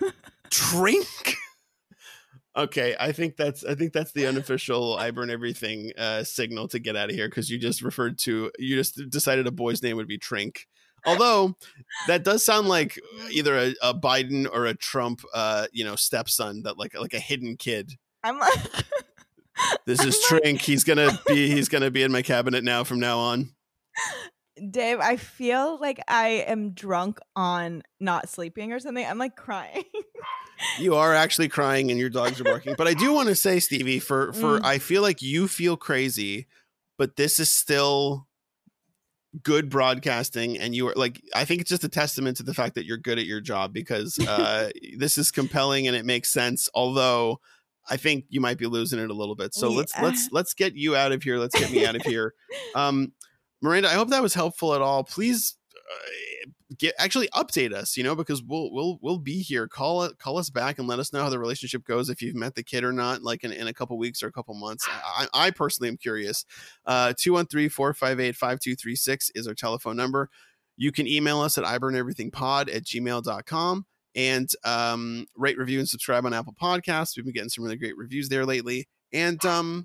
Trink. Okay, I think that's I think that's the unofficial I burn everything uh, signal to get out of here, because you just referred to you just decided a boy's name would be Trink. Although that does sound like either a, a Biden or a Trump, uh, you know, stepson, that like like a hidden kid. I'm like, This is I'm like- Trink. He's gonna be he's gonna be in my cabinet now from now on. Dave, I feel like I am drunk on not sleeping or something. I'm like crying. You are actually crying and your dogs are barking. But I do want to say, Stevie, for for Mm. I feel like you feel crazy, but this is still good broadcasting, and you are like, I think it's just a testament to the fact that you're good at your job, because uh this is compelling and it makes sense, although I think you might be losing it a little bit. So let's Yeah. let's let's get you out of here. Let's get me out of here. Um Miranda, I hope that was helpful at all. Please uh, get actually update us, you know, because we'll we'll we'll be here. Call it call us back and let us know how the relationship goes, if you've met the kid or not, like in, in a couple weeks or a couple months. I, I personally am curious. Uh two one three, four five eight, five two three six is our telephone number. You can email us at I burn everything pod at gmail dot com, and um rate, review, and subscribe on Apple Podcasts. We've been getting some really great reviews there lately. And um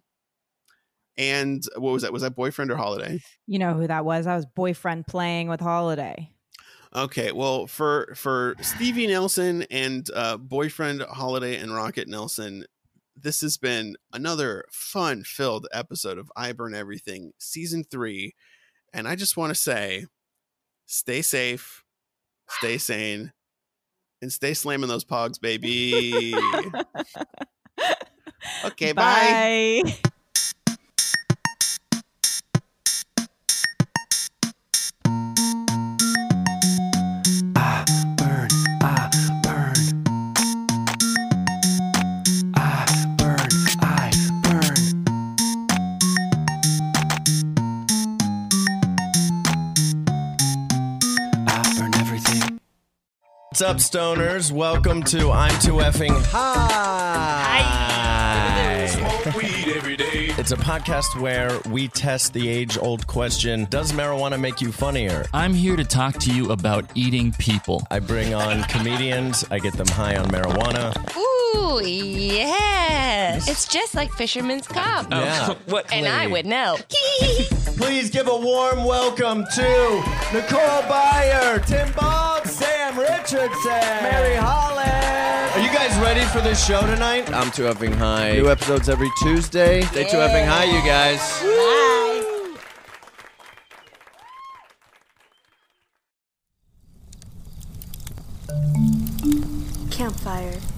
and what was that? Was that Boyfriend or Holiday? You know who that was? That was Boyfriend playing with Holiday. Okay, well, for for Stevie Nelson and uh, Boyfriend Holiday and Rocket Nelson, this has been another fun-filled episode of I Burn Everything Season three. And I just want to say, stay safe, stay sane, and stay slamming those pogs, baby. Okay, bye. Bye. I burn, I burn. I burn, I burn. What's up, stoners? Welcome to I'm Too Effing High. Hi. Smoke weed every day. It's a podcast where we test the age-old question, does marijuana make you funnier? I'm here to talk to you about eating people. I bring on comedians. I get them high on marijuana. Ooh, yes. It's just like Fisherman's Cup. Yeah. What? And I would know. Please give a warm welcome to Nicole Byer, Tim Ball, Sam Richardson, Mary Holland. Are you guys ready for this show tonight? I'm Too Effing High. New episodes every Tuesday. Stay Too Effing High, you guys. Bye. Campfire.